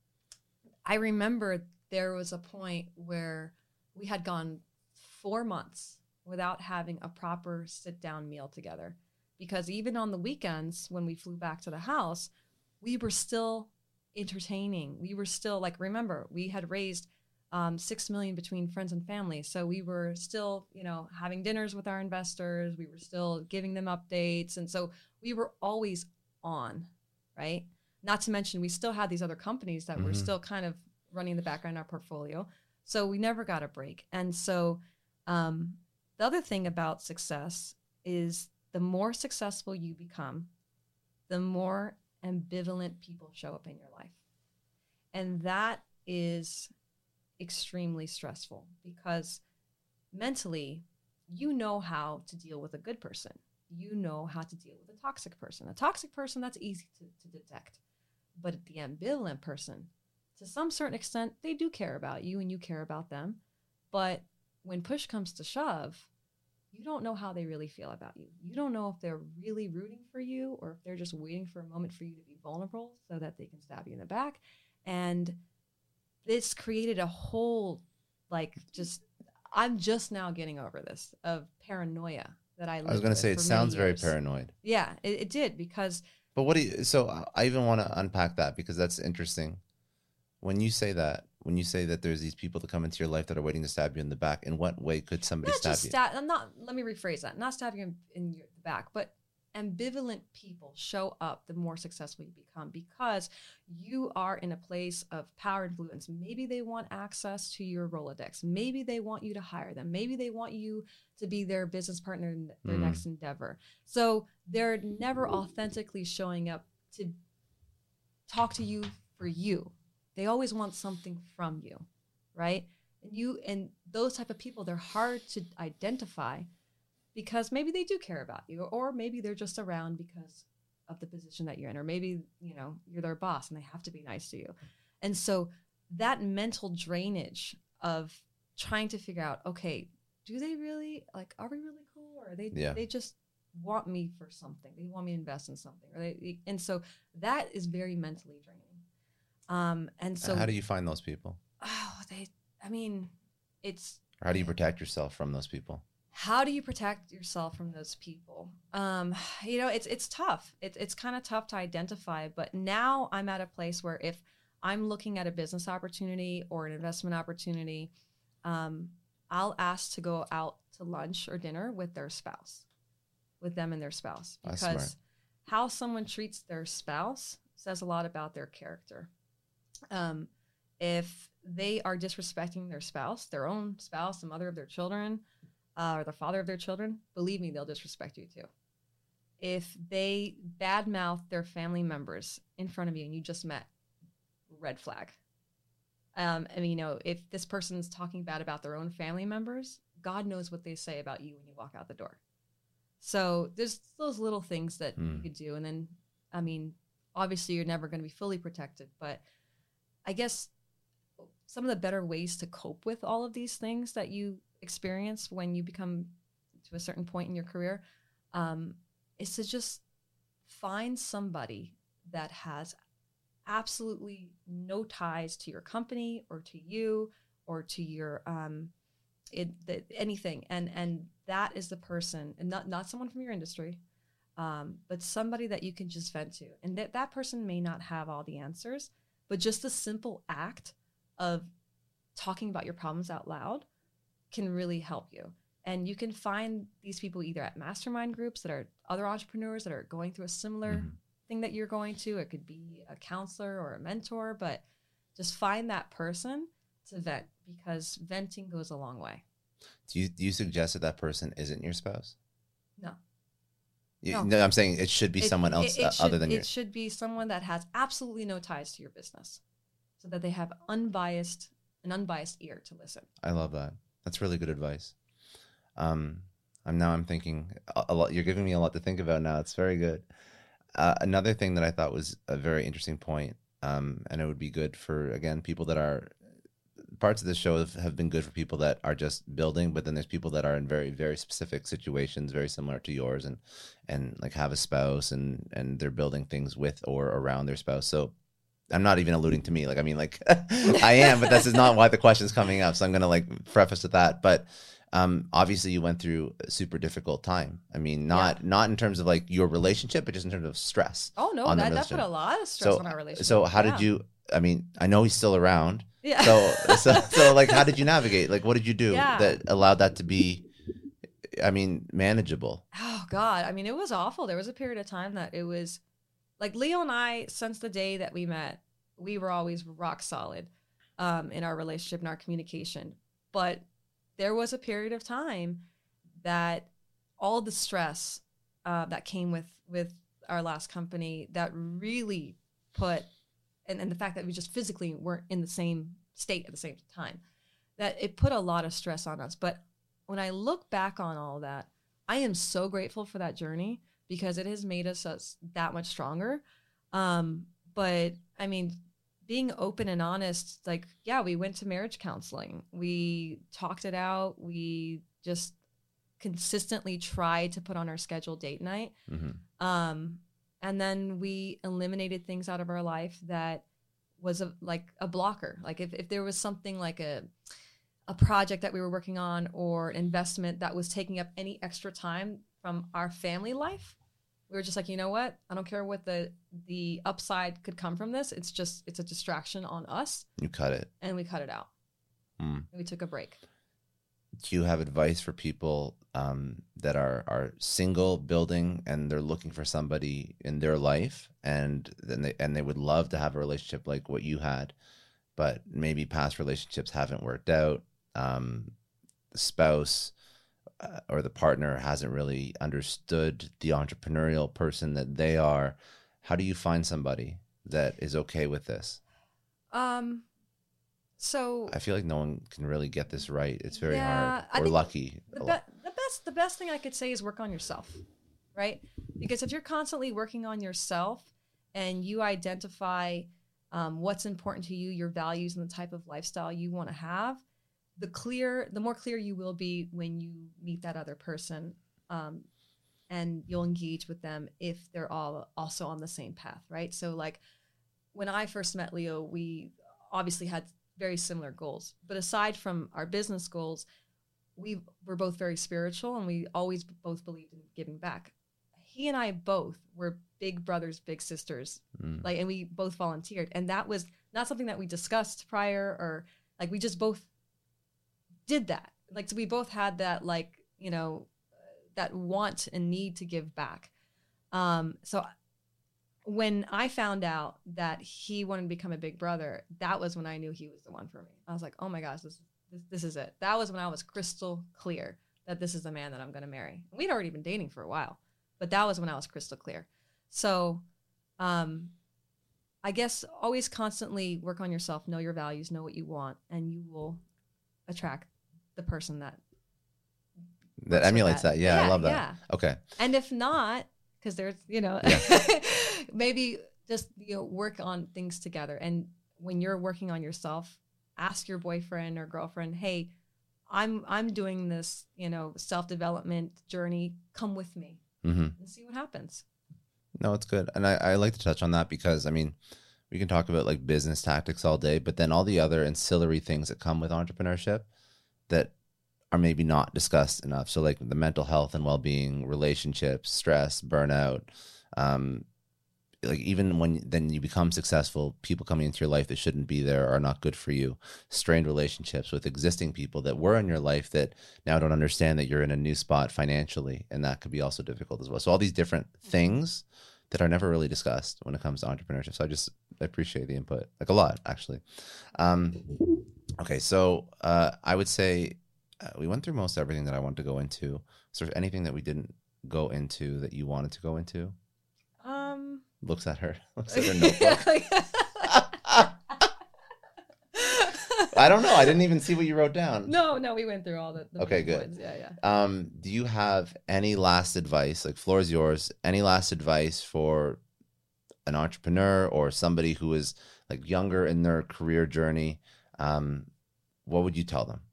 I remember there was a point where we had gone four months without having a proper sit-down meal together. Because even on the weekends, when we flew back to the house, we were still entertaining. We were still, like, remember, we had raised um, six million dollars between friends and family. So we were still, you know, having dinners with our investors. We were still giving them updates. And so we were always on, right? Not to mention, we still had these other companies that mm-hmm. were still kind of running in the background in our portfolio. So we never got a break. And so um, the other thing about success is the more successful you become, the more ambivalent people show up in your life. And that is extremely stressful because mentally, you know how to deal with a good person. You know how to deal with a toxic person. A toxic person, that's easy to, to detect. But the ambivalent person, to some certain extent, they do care about you and you care about them. But when push comes to shove, you don't know how they really feel about you. You don't know if they're really rooting for you or if they're just waiting for a moment for you to be vulnerable so that they can stab you in the back. And this created a whole, like, just, I'm just now getting over this, of paranoia that I lived
I was going to say, it sounds very
years.
paranoid.
Yeah, it, it did because.
But what do you, so I even want to unpack that because that's interesting. When you say that, when you say that there's these people that come into your life that are waiting to stab you in the back, in what way could somebody
not
stab
just
you?
Stab, not, let me rephrase that. Not stab you in, in your, the back, but ambivalent people show up the more successful you become because you are in a place of power influence. Maybe they want access to your Rolodex. Maybe they want you to hire them. Maybe they want you to be their business partner in their mm. next endeavor. So they're never authentically showing up to talk to you for you. They always want something from you, right? And you and those type of people, they're hard to identify because maybe they do care about you, or maybe they're just around because of the position that you're in, or maybe, you know, you're their boss and they have to be nice to you. And so that mental drainage of trying to figure out, okay, do they really, like, are we really cool? Or are they, yeah. they just want me for something. They want me to invest in something. Or they, and so that is very mentally draining. Um, and so
how do you find those people?
Oh, they, I mean, it's.
How do you protect yourself from those people?
How do you protect yourself from those people? Um, you know, it's it's tough. It, it's kind of tough to identify. But now I'm at a place where if I'm looking at a business opportunity or an investment opportunity, um, I'll ask to go out to lunch or dinner with their spouse, with them and their spouse. Because how someone treats their spouse says a lot about their character. Um, if they are disrespecting their spouse, their own spouse, the mother of their children, Uh, or the father of their children, believe me, they'll disrespect you too. If they badmouth their family members in front of you and you just met, red flag. Um, I mean, you know, if this person's talking bad about their own family members, God knows what they say about you when you walk out the door. So there's those little things that mm. you could do. And then, I mean, obviously you're never going to be fully protected, but I guess some of the better ways to cope with all of these things that you experience when you become to a certain point in your career um, is to just find somebody that has absolutely no ties to your company or to you or to your um, it, the, anything. And and that is the person, and not, not someone from your industry, um, but somebody that you can just vent to. And that, that person may not have all the answers, but just the simple act of talking about your problems out loud can really help you. And you can find these people either at mastermind groups that are other entrepreneurs that are going through a similar mm-hmm. thing that you're going to. It could be a counselor or a mentor, but just find that person to vent, because venting goes a long way.
Do you do you suggest that that person isn't your spouse?
No.
You,
no.
no, I'm saying it should be
it,
someone else
it, it
uh,
should,
other than
it
you.
It should be someone that has absolutely no ties to your business, so that they have unbiased an unbiased ear to listen.
I love that. That's really good advice. Um, I'm now I'm thinking a, a lot. You're giving me a lot to think about now. It's very good. Uh, another thing that I thought was a very interesting point, um, and it would be good for, again, people that are, parts of this show have, have been good for people that are just building, but then there's people that are in very, very specific situations, very similar to yours, and and like have a spouse and and they're building things with or around their spouse. So I'm not even alluding to me. Like, I mean, like I am, but this is not why the question's coming up. So I'm going to like preface with that. But um, obviously you went through a super difficult time. I mean, not, yeah. not in terms of like your relationship, but just in terms of stress.
Oh no, that, that put a lot of stress
so,
on our relationship.
So how
yeah.
did you, I mean, I know he's still around.
Yeah.
So, so, so like, how did you navigate? Like, what did you do
yeah.
that allowed that to be, I mean, manageable?
Oh God. I mean, it was awful. There was a period of time that it was like Leo and I, since the day that we met, we were always rock solid um, in our relationship and our communication. But there was a period of time that all the stress uh, that came with, with our last company that really put, and, and the fact that we just physically weren't in the same state at the same time, that it put a lot of stress on us. But when I look back on all that, I am so grateful for that journey because it has made us, us that much stronger. Um, but I mean, being open and honest, like, yeah, we went to marriage counseling. We talked it out. We just consistently tried to put on our schedule date night. Mm-hmm. Um, and then we eliminated things out of our life that was a, like a blocker. Like if, if there was something like a, a project that we were working on or an investment that was taking up any extra time from our family life, we were just like, you know what? I don't care what the the upside could come from this. It's just, it's a distraction on us.
You cut it.
And we cut it out. Mm. And we took a break.
Do you have advice for people um, that are, are single, building, and they're looking for somebody in their life, and then they and they would love to have a relationship like what you had, but maybe past relationships haven't worked out? Um, the spouse uh, or the partner hasn't really understood the entrepreneurial person that they are. How do you find somebody that is okay with this? Um. So I feel like no one can really get this right. It's very
yeah,
hard or lucky.
The, be- the best, the best thing I could say is work on yourself, right? Because if you're constantly working on yourself and you identify um, what's important to you, your values, and the type of lifestyle you want to have, the clear, the more clear you will be when you meet that other person, um, and you'll engage with them if they're all also on the same path, right? So, like when I first met Leo, we obviously had very similar goals. But aside from our business goals, we were both very spiritual and we always both believed in giving back. He and I both were big brothers, big sisters, mm. like, and we both volunteered. And that was not something that we discussed prior or like, we just both did that. Like, so we both had that, like, you know, that want and need to give back. Um, so when I found out that he wanted to become a big brother, that was when I knew he was the one for me. I was like, oh my gosh, this, this, this is it. That was when I was crystal clear that this is the man that I'm going to marry. We'd already been dating for a while, but that was when I was crystal clear. So um, I guess always constantly work on yourself, know your values, know what you want, and you will attract the person that
that emulates that. that. Yeah, yeah, I love that. Yeah. Okay.
And if not, because there's, you know, yeah. maybe just, you know, work on things together. And when you're working on yourself, ask your boyfriend or girlfriend, hey, I'm I'm doing this, you know, self-development journey. Come with me mm-hmm. and see what happens.
No, it's good. And I, I like to touch on that because, I mean, we can talk about like business tactics all day, but then all the other ancillary things that come with entrepreneurship that are maybe not discussed enough. So like the mental health and well-being, relationships, stress, burnout, um, like even when then you become successful, people coming into your life that shouldn't be there are not good for you. Strained relationships with existing people that were in your life that now don't understand that you're in a new spot financially, and that could be also difficult as well. So all these different things that are never really discussed when it comes to entrepreneurship. So I just I appreciate the input, like a lot actually. Um, okay, so uh, I would say uh, we went through most everything that I wanted to go into. Is there anything that we didn't go into that you wanted to go into?
Um,
looks at her, looks at her notebook. I don't know. I didn't even see what you wrote down.
No, no, we went through all the, the
okay,
big
good.
points. Yeah, yeah.
Um, do you have any last advice? Like, floor is yours. Any last advice for an entrepreneur or somebody who is like younger in their career journey? Um, what would you tell them?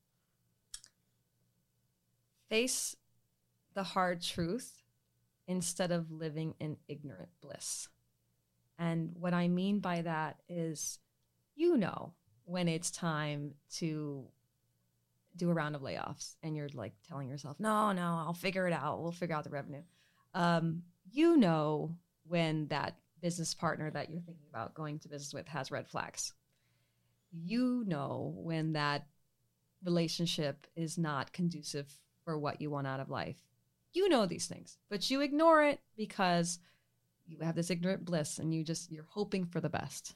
Face the hard truth instead of living in ignorant bliss. And what I mean by that is, you know, when it's time to do a round of layoffs and you're like telling yourself, no, no, I'll figure it out. We'll figure out the revenue. Um, you know, when that business partner that you're thinking about going to business with has red flags. You know, when that relationship is not conducive for what you want out of life. You know these things, but you ignore it because you have this ignorant bliss and you just, you're hoping for the best.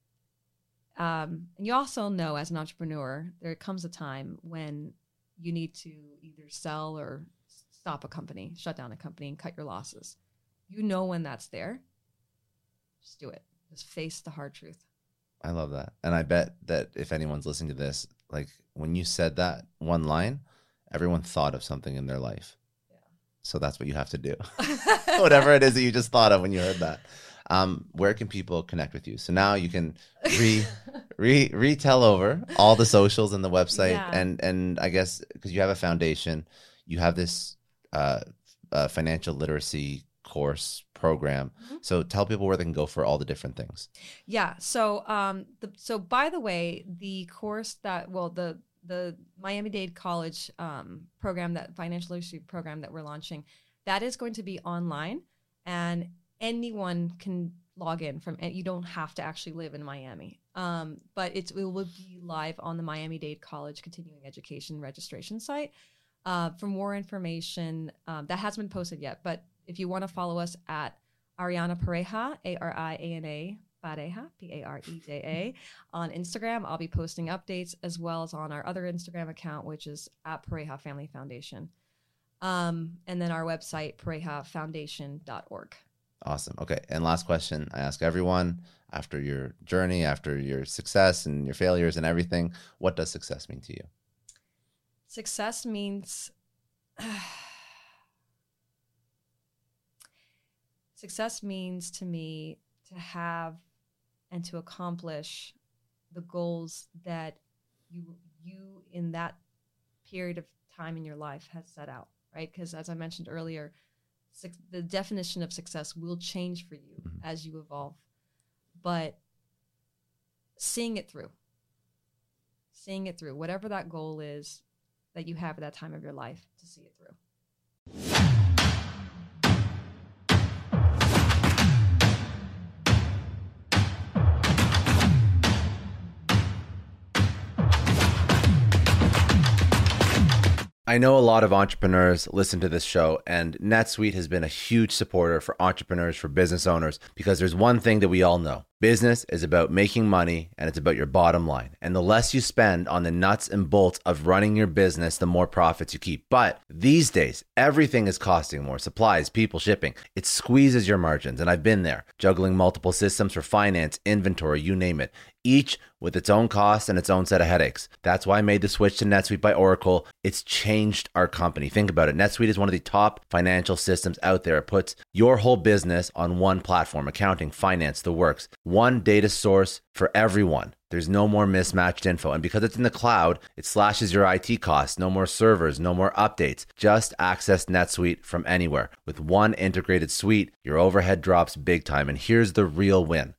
Um, and you also know as an entrepreneur, there comes a time when you need to either sell or stop a company, shut down a company and cut your losses. You know when that's there. Just do it. Just face the hard truth.
I love that. And I bet that if anyone's listening to this, like when you said that one line, everyone thought of something in their life. Yeah. So that's what you have to do. Whatever it is that you just thought of when you heard that. Um, where can people connect with you? So now you can re, re retell over all the socials and the website, yeah. and and I guess because you have a foundation, you have this uh, uh, financial literacy course program. Mm-hmm. So tell people where they can go for all the different things.
Yeah. So um, the, so by the way, the course that well the the Miami-Dade College um, program, that financial literacy program that we're launching, that is going to be online and anyone can log in from it. You don't have to actually live in Miami. Um, but it's, it will be live on the Miami-Dade College Continuing Education registration site. Uh, for more information, um, that hasn't been posted yet, but if you want to follow us at Ariana Pareja, A R I A N A, Pareja, P A R E J A, on Instagram, I'll be posting updates as well as on our other Instagram account, which is at Pareja Family Foundation. Um, and then our website, pareja foundation dot org.
Awesome. Okay. And last question I ask everyone after your journey, after your success and your failures and everything, what does success mean to you?
Success means success means to me to have and to accomplish the goals that you you in that period of time in your life has set out, right? Because as I mentioned earlier, the definition of success will change for you mm-hmm. as you evolve, but seeing it through, seeing it through, whatever that goal is that you have at that time of your life, to see it through.
I know a lot of entrepreneurs listen to this show, and NetSuite has been a huge supporter for entrepreneurs, for business owners, because there's one thing that we all know. Business is about making money, and it's about your bottom line. And the less you spend on the nuts and bolts of running your business, the more profits you keep. But these days, everything is costing more. Supplies, people, shipping. It squeezes your margins, and I've been there, juggling multiple systems for finance, inventory, you name it, each with its own costs and its own set of headaches. That's why I made the switch to NetSuite by Oracle. It's changed our company. Think about it. NetSuite is one of the top financial systems out there. It puts your whole business on one platform, accounting, finance, the works. One data source for everyone. There's no more mismatched info. And because it's in the cloud, it slashes your I T costs. No more servers, no more updates. Just access NetSuite from anywhere. With one integrated suite, your overhead drops big time. And here's the real win.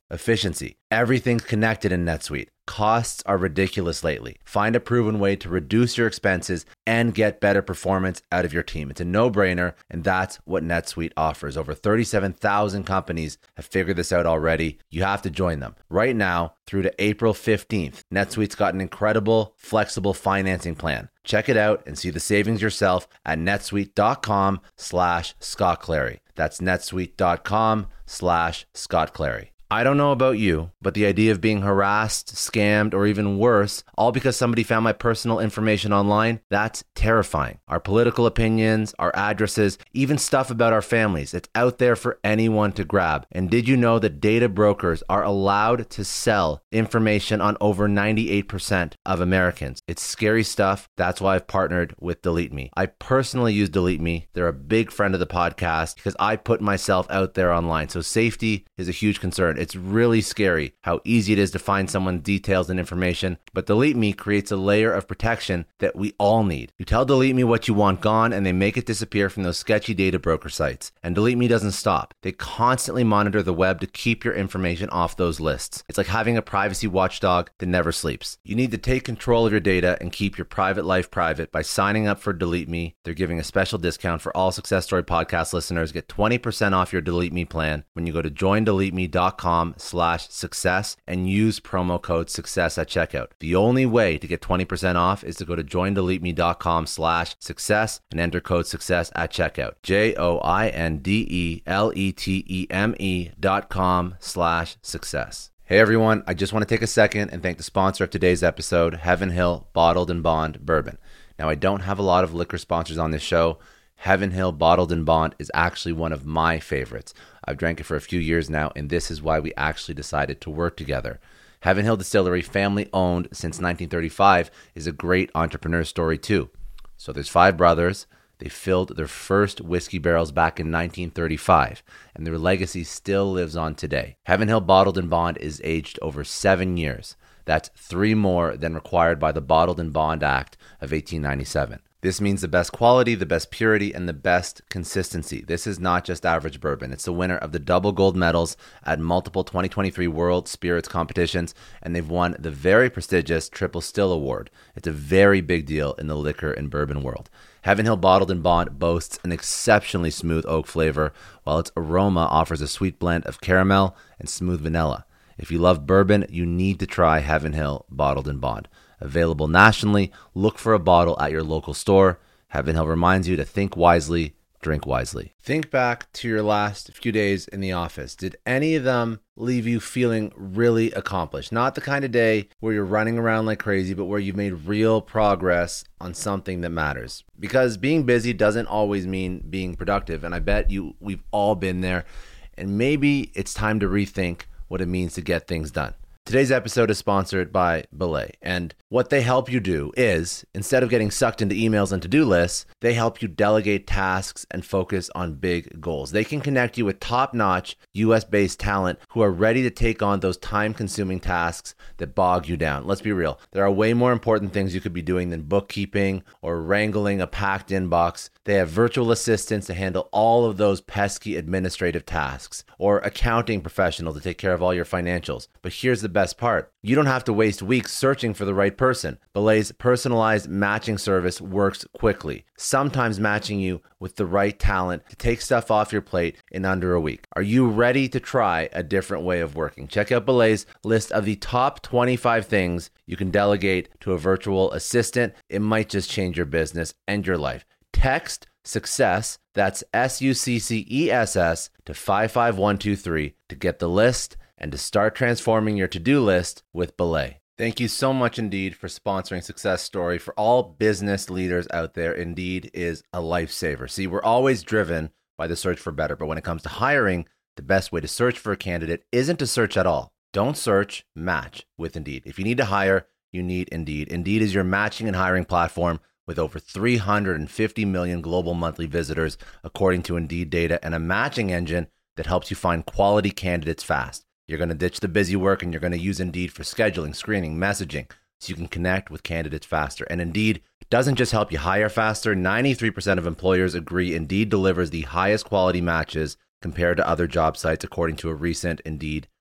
Efficiency. Everything's connected in NetSuite. Costs are ridiculous lately. Find a proven way to reduce your expenses and get better performance out of your team. It's a no-brainer, and that's what NetSuite offers. Over thirty-seven thousand companies have figured this out already. You have to join them. Right now, through to April fifteenth, NetSuite's got an incredible, flexible financing plan. Check it out and see the savings yourself at netsuite.com slash Scott Clary. That's netsuite.com slash Scott Clary. I don't know about you, but the idea of being harassed, scammed, or even worse, all because somebody found my personal information online, that's terrifying. Our political opinions, our addresses, even stuff about our families, it's out there for anyone to grab. And did you know that data brokers are allowed to sell information on over ninety-eight percent of Americans? It's scary stuff. That's why I've partnered with Delete Me. I personally use Delete Me. They're a big friend of the podcast because I put myself out there online. So safety is a huge concern. It's really scary how easy it is to find someone's details and information, but Delete Me creates a layer of protection that we all need. You tell Delete Me what you want gone, and they make it disappear from those sketchy data broker sites. And Delete Me doesn't stop. They constantly monitor the web to keep your information off those lists. It's like having a privacy watchdog that never sleeps. You need to take control of your data and keep your private life private by signing up for Delete Me. They're giving a special discount for all Success Story podcast listeners. Get twenty percent off your Delete Me plan when you go to join delete me dot com slash success and use promo code success at checkout. The only way to get twenty percent off is to go to join delete me dot com slash success and enter code success at checkout. J O I N D E L E T E M E dot com slash success. Hey everyone, I just want to take a second and thank the sponsor of today's episode, Heaven Hill Bottled and Bond Bourbon. Now, I don't have a lot of liquor sponsors on this show. Heaven Hill Bottled and Bond is actually one of my favorites. I've drank it for a few years now, and this is why we actually decided to work together. Heaven Hill Distillery, family owned since nineteen thirty-five, is a great entrepreneur story too. So there's five brothers. They filled their first whiskey barrels back in nineteen thirty-five, and their legacy still lives on today. Heaven Hill Bottled and Bond is aged over seven years. That's three more than required by the Bottled and Bond Act of eighteen ninety-seven. This means the best quality, the best purity, and the best consistency. This is not just average bourbon. It's the winner of the double gold medals at multiple twenty twenty-three World Spirits competitions, and they've won the very prestigious Triple Still Award. It's a very big deal in the liquor and bourbon world. Heaven Hill Bottled and Bond boasts an exceptionally smooth oak flavor, while its aroma offers a sweet blend of caramel and smooth vanilla. If you love bourbon, you need to try Heaven Hill Bottled and Bond. Available nationally, look for a bottle at your local store. Heaven Hill reminds you to think wisely, drink wisely. Think back to your last few days in the office. Did any of them leave you feeling really accomplished? Not the kind of day where you're running around like crazy, but where you've made real progress on something that matters. Because being busy doesn't always mean being productive, and I bet you we've all been there. And maybe it's time to rethink what it means to get things done. Today's episode is sponsored by Belay, and what they help you do is, instead of getting sucked into emails and to-do lists, they help you delegate tasks and focus on big goals. They can connect you with top-notch U S-based talent who are ready to take on those time-consuming tasks that bog you down. Let's be real. There are way more important things you could be doing than bookkeeping or wrangling a packed inbox. They have virtual assistants to handle all of those pesky administrative tasks, or accounting professional to take care of all your financials. But here's the best part. You don't have to waste weeks searching for the right person. Belay's personalized matching service works quickly, sometimes matching you with the right talent to take stuff off your plate in under a week. Are you ready to try a different way of working? Check out Belay's list of the top twenty-five things you can delegate to a virtual assistant. It might just change your business and your life. Text SUCCESS, that's S U C C E S S, to five five one two three to get the list and to start transforming your to-do list with Belay. Thank you so much, Indeed, for sponsoring Success Story. For all business leaders out there, Indeed is a lifesaver. See, we're always driven by the search for better, but when it comes to hiring, the best way to search for a candidate isn't to search at all. Don't search, match with Indeed. If you need to hire, you need Indeed. Indeed is your matching and hiring platform with over three hundred fifty million global monthly visitors, according to Indeed data, and a matching engine that helps you find quality candidates fast. You're going to ditch the busy work and you're going to use Indeed for scheduling, screening, messaging, so you can connect with candidates faster. And Indeed doesn't just help you hire faster. ninety-three percent of employers agree Indeed delivers the highest quality matches compared to other job sites, according to a recent Indeed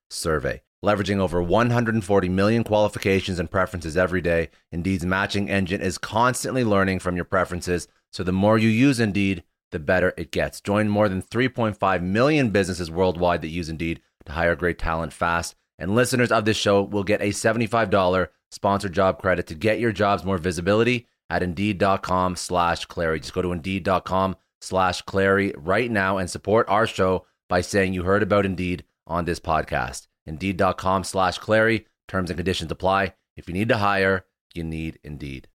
survey. Leveraging over one hundred forty million qualifications and preferences every day, Indeed's matching engine is constantly learning from your preferences, so the more you use Indeed, the better it gets. Join more than three point five million businesses worldwide that use Indeed to hire great talent fast. And listeners of this show will get a seventy-five dollars sponsored job credit to get your jobs more visibility at Indeed.com slash Clary. Just go to Indeed.com slash Clary right now and support our show by saying you heard about Indeed on this podcast. Indeed.com slash Clary. Terms and conditions apply. If you need to hire, you need Indeed.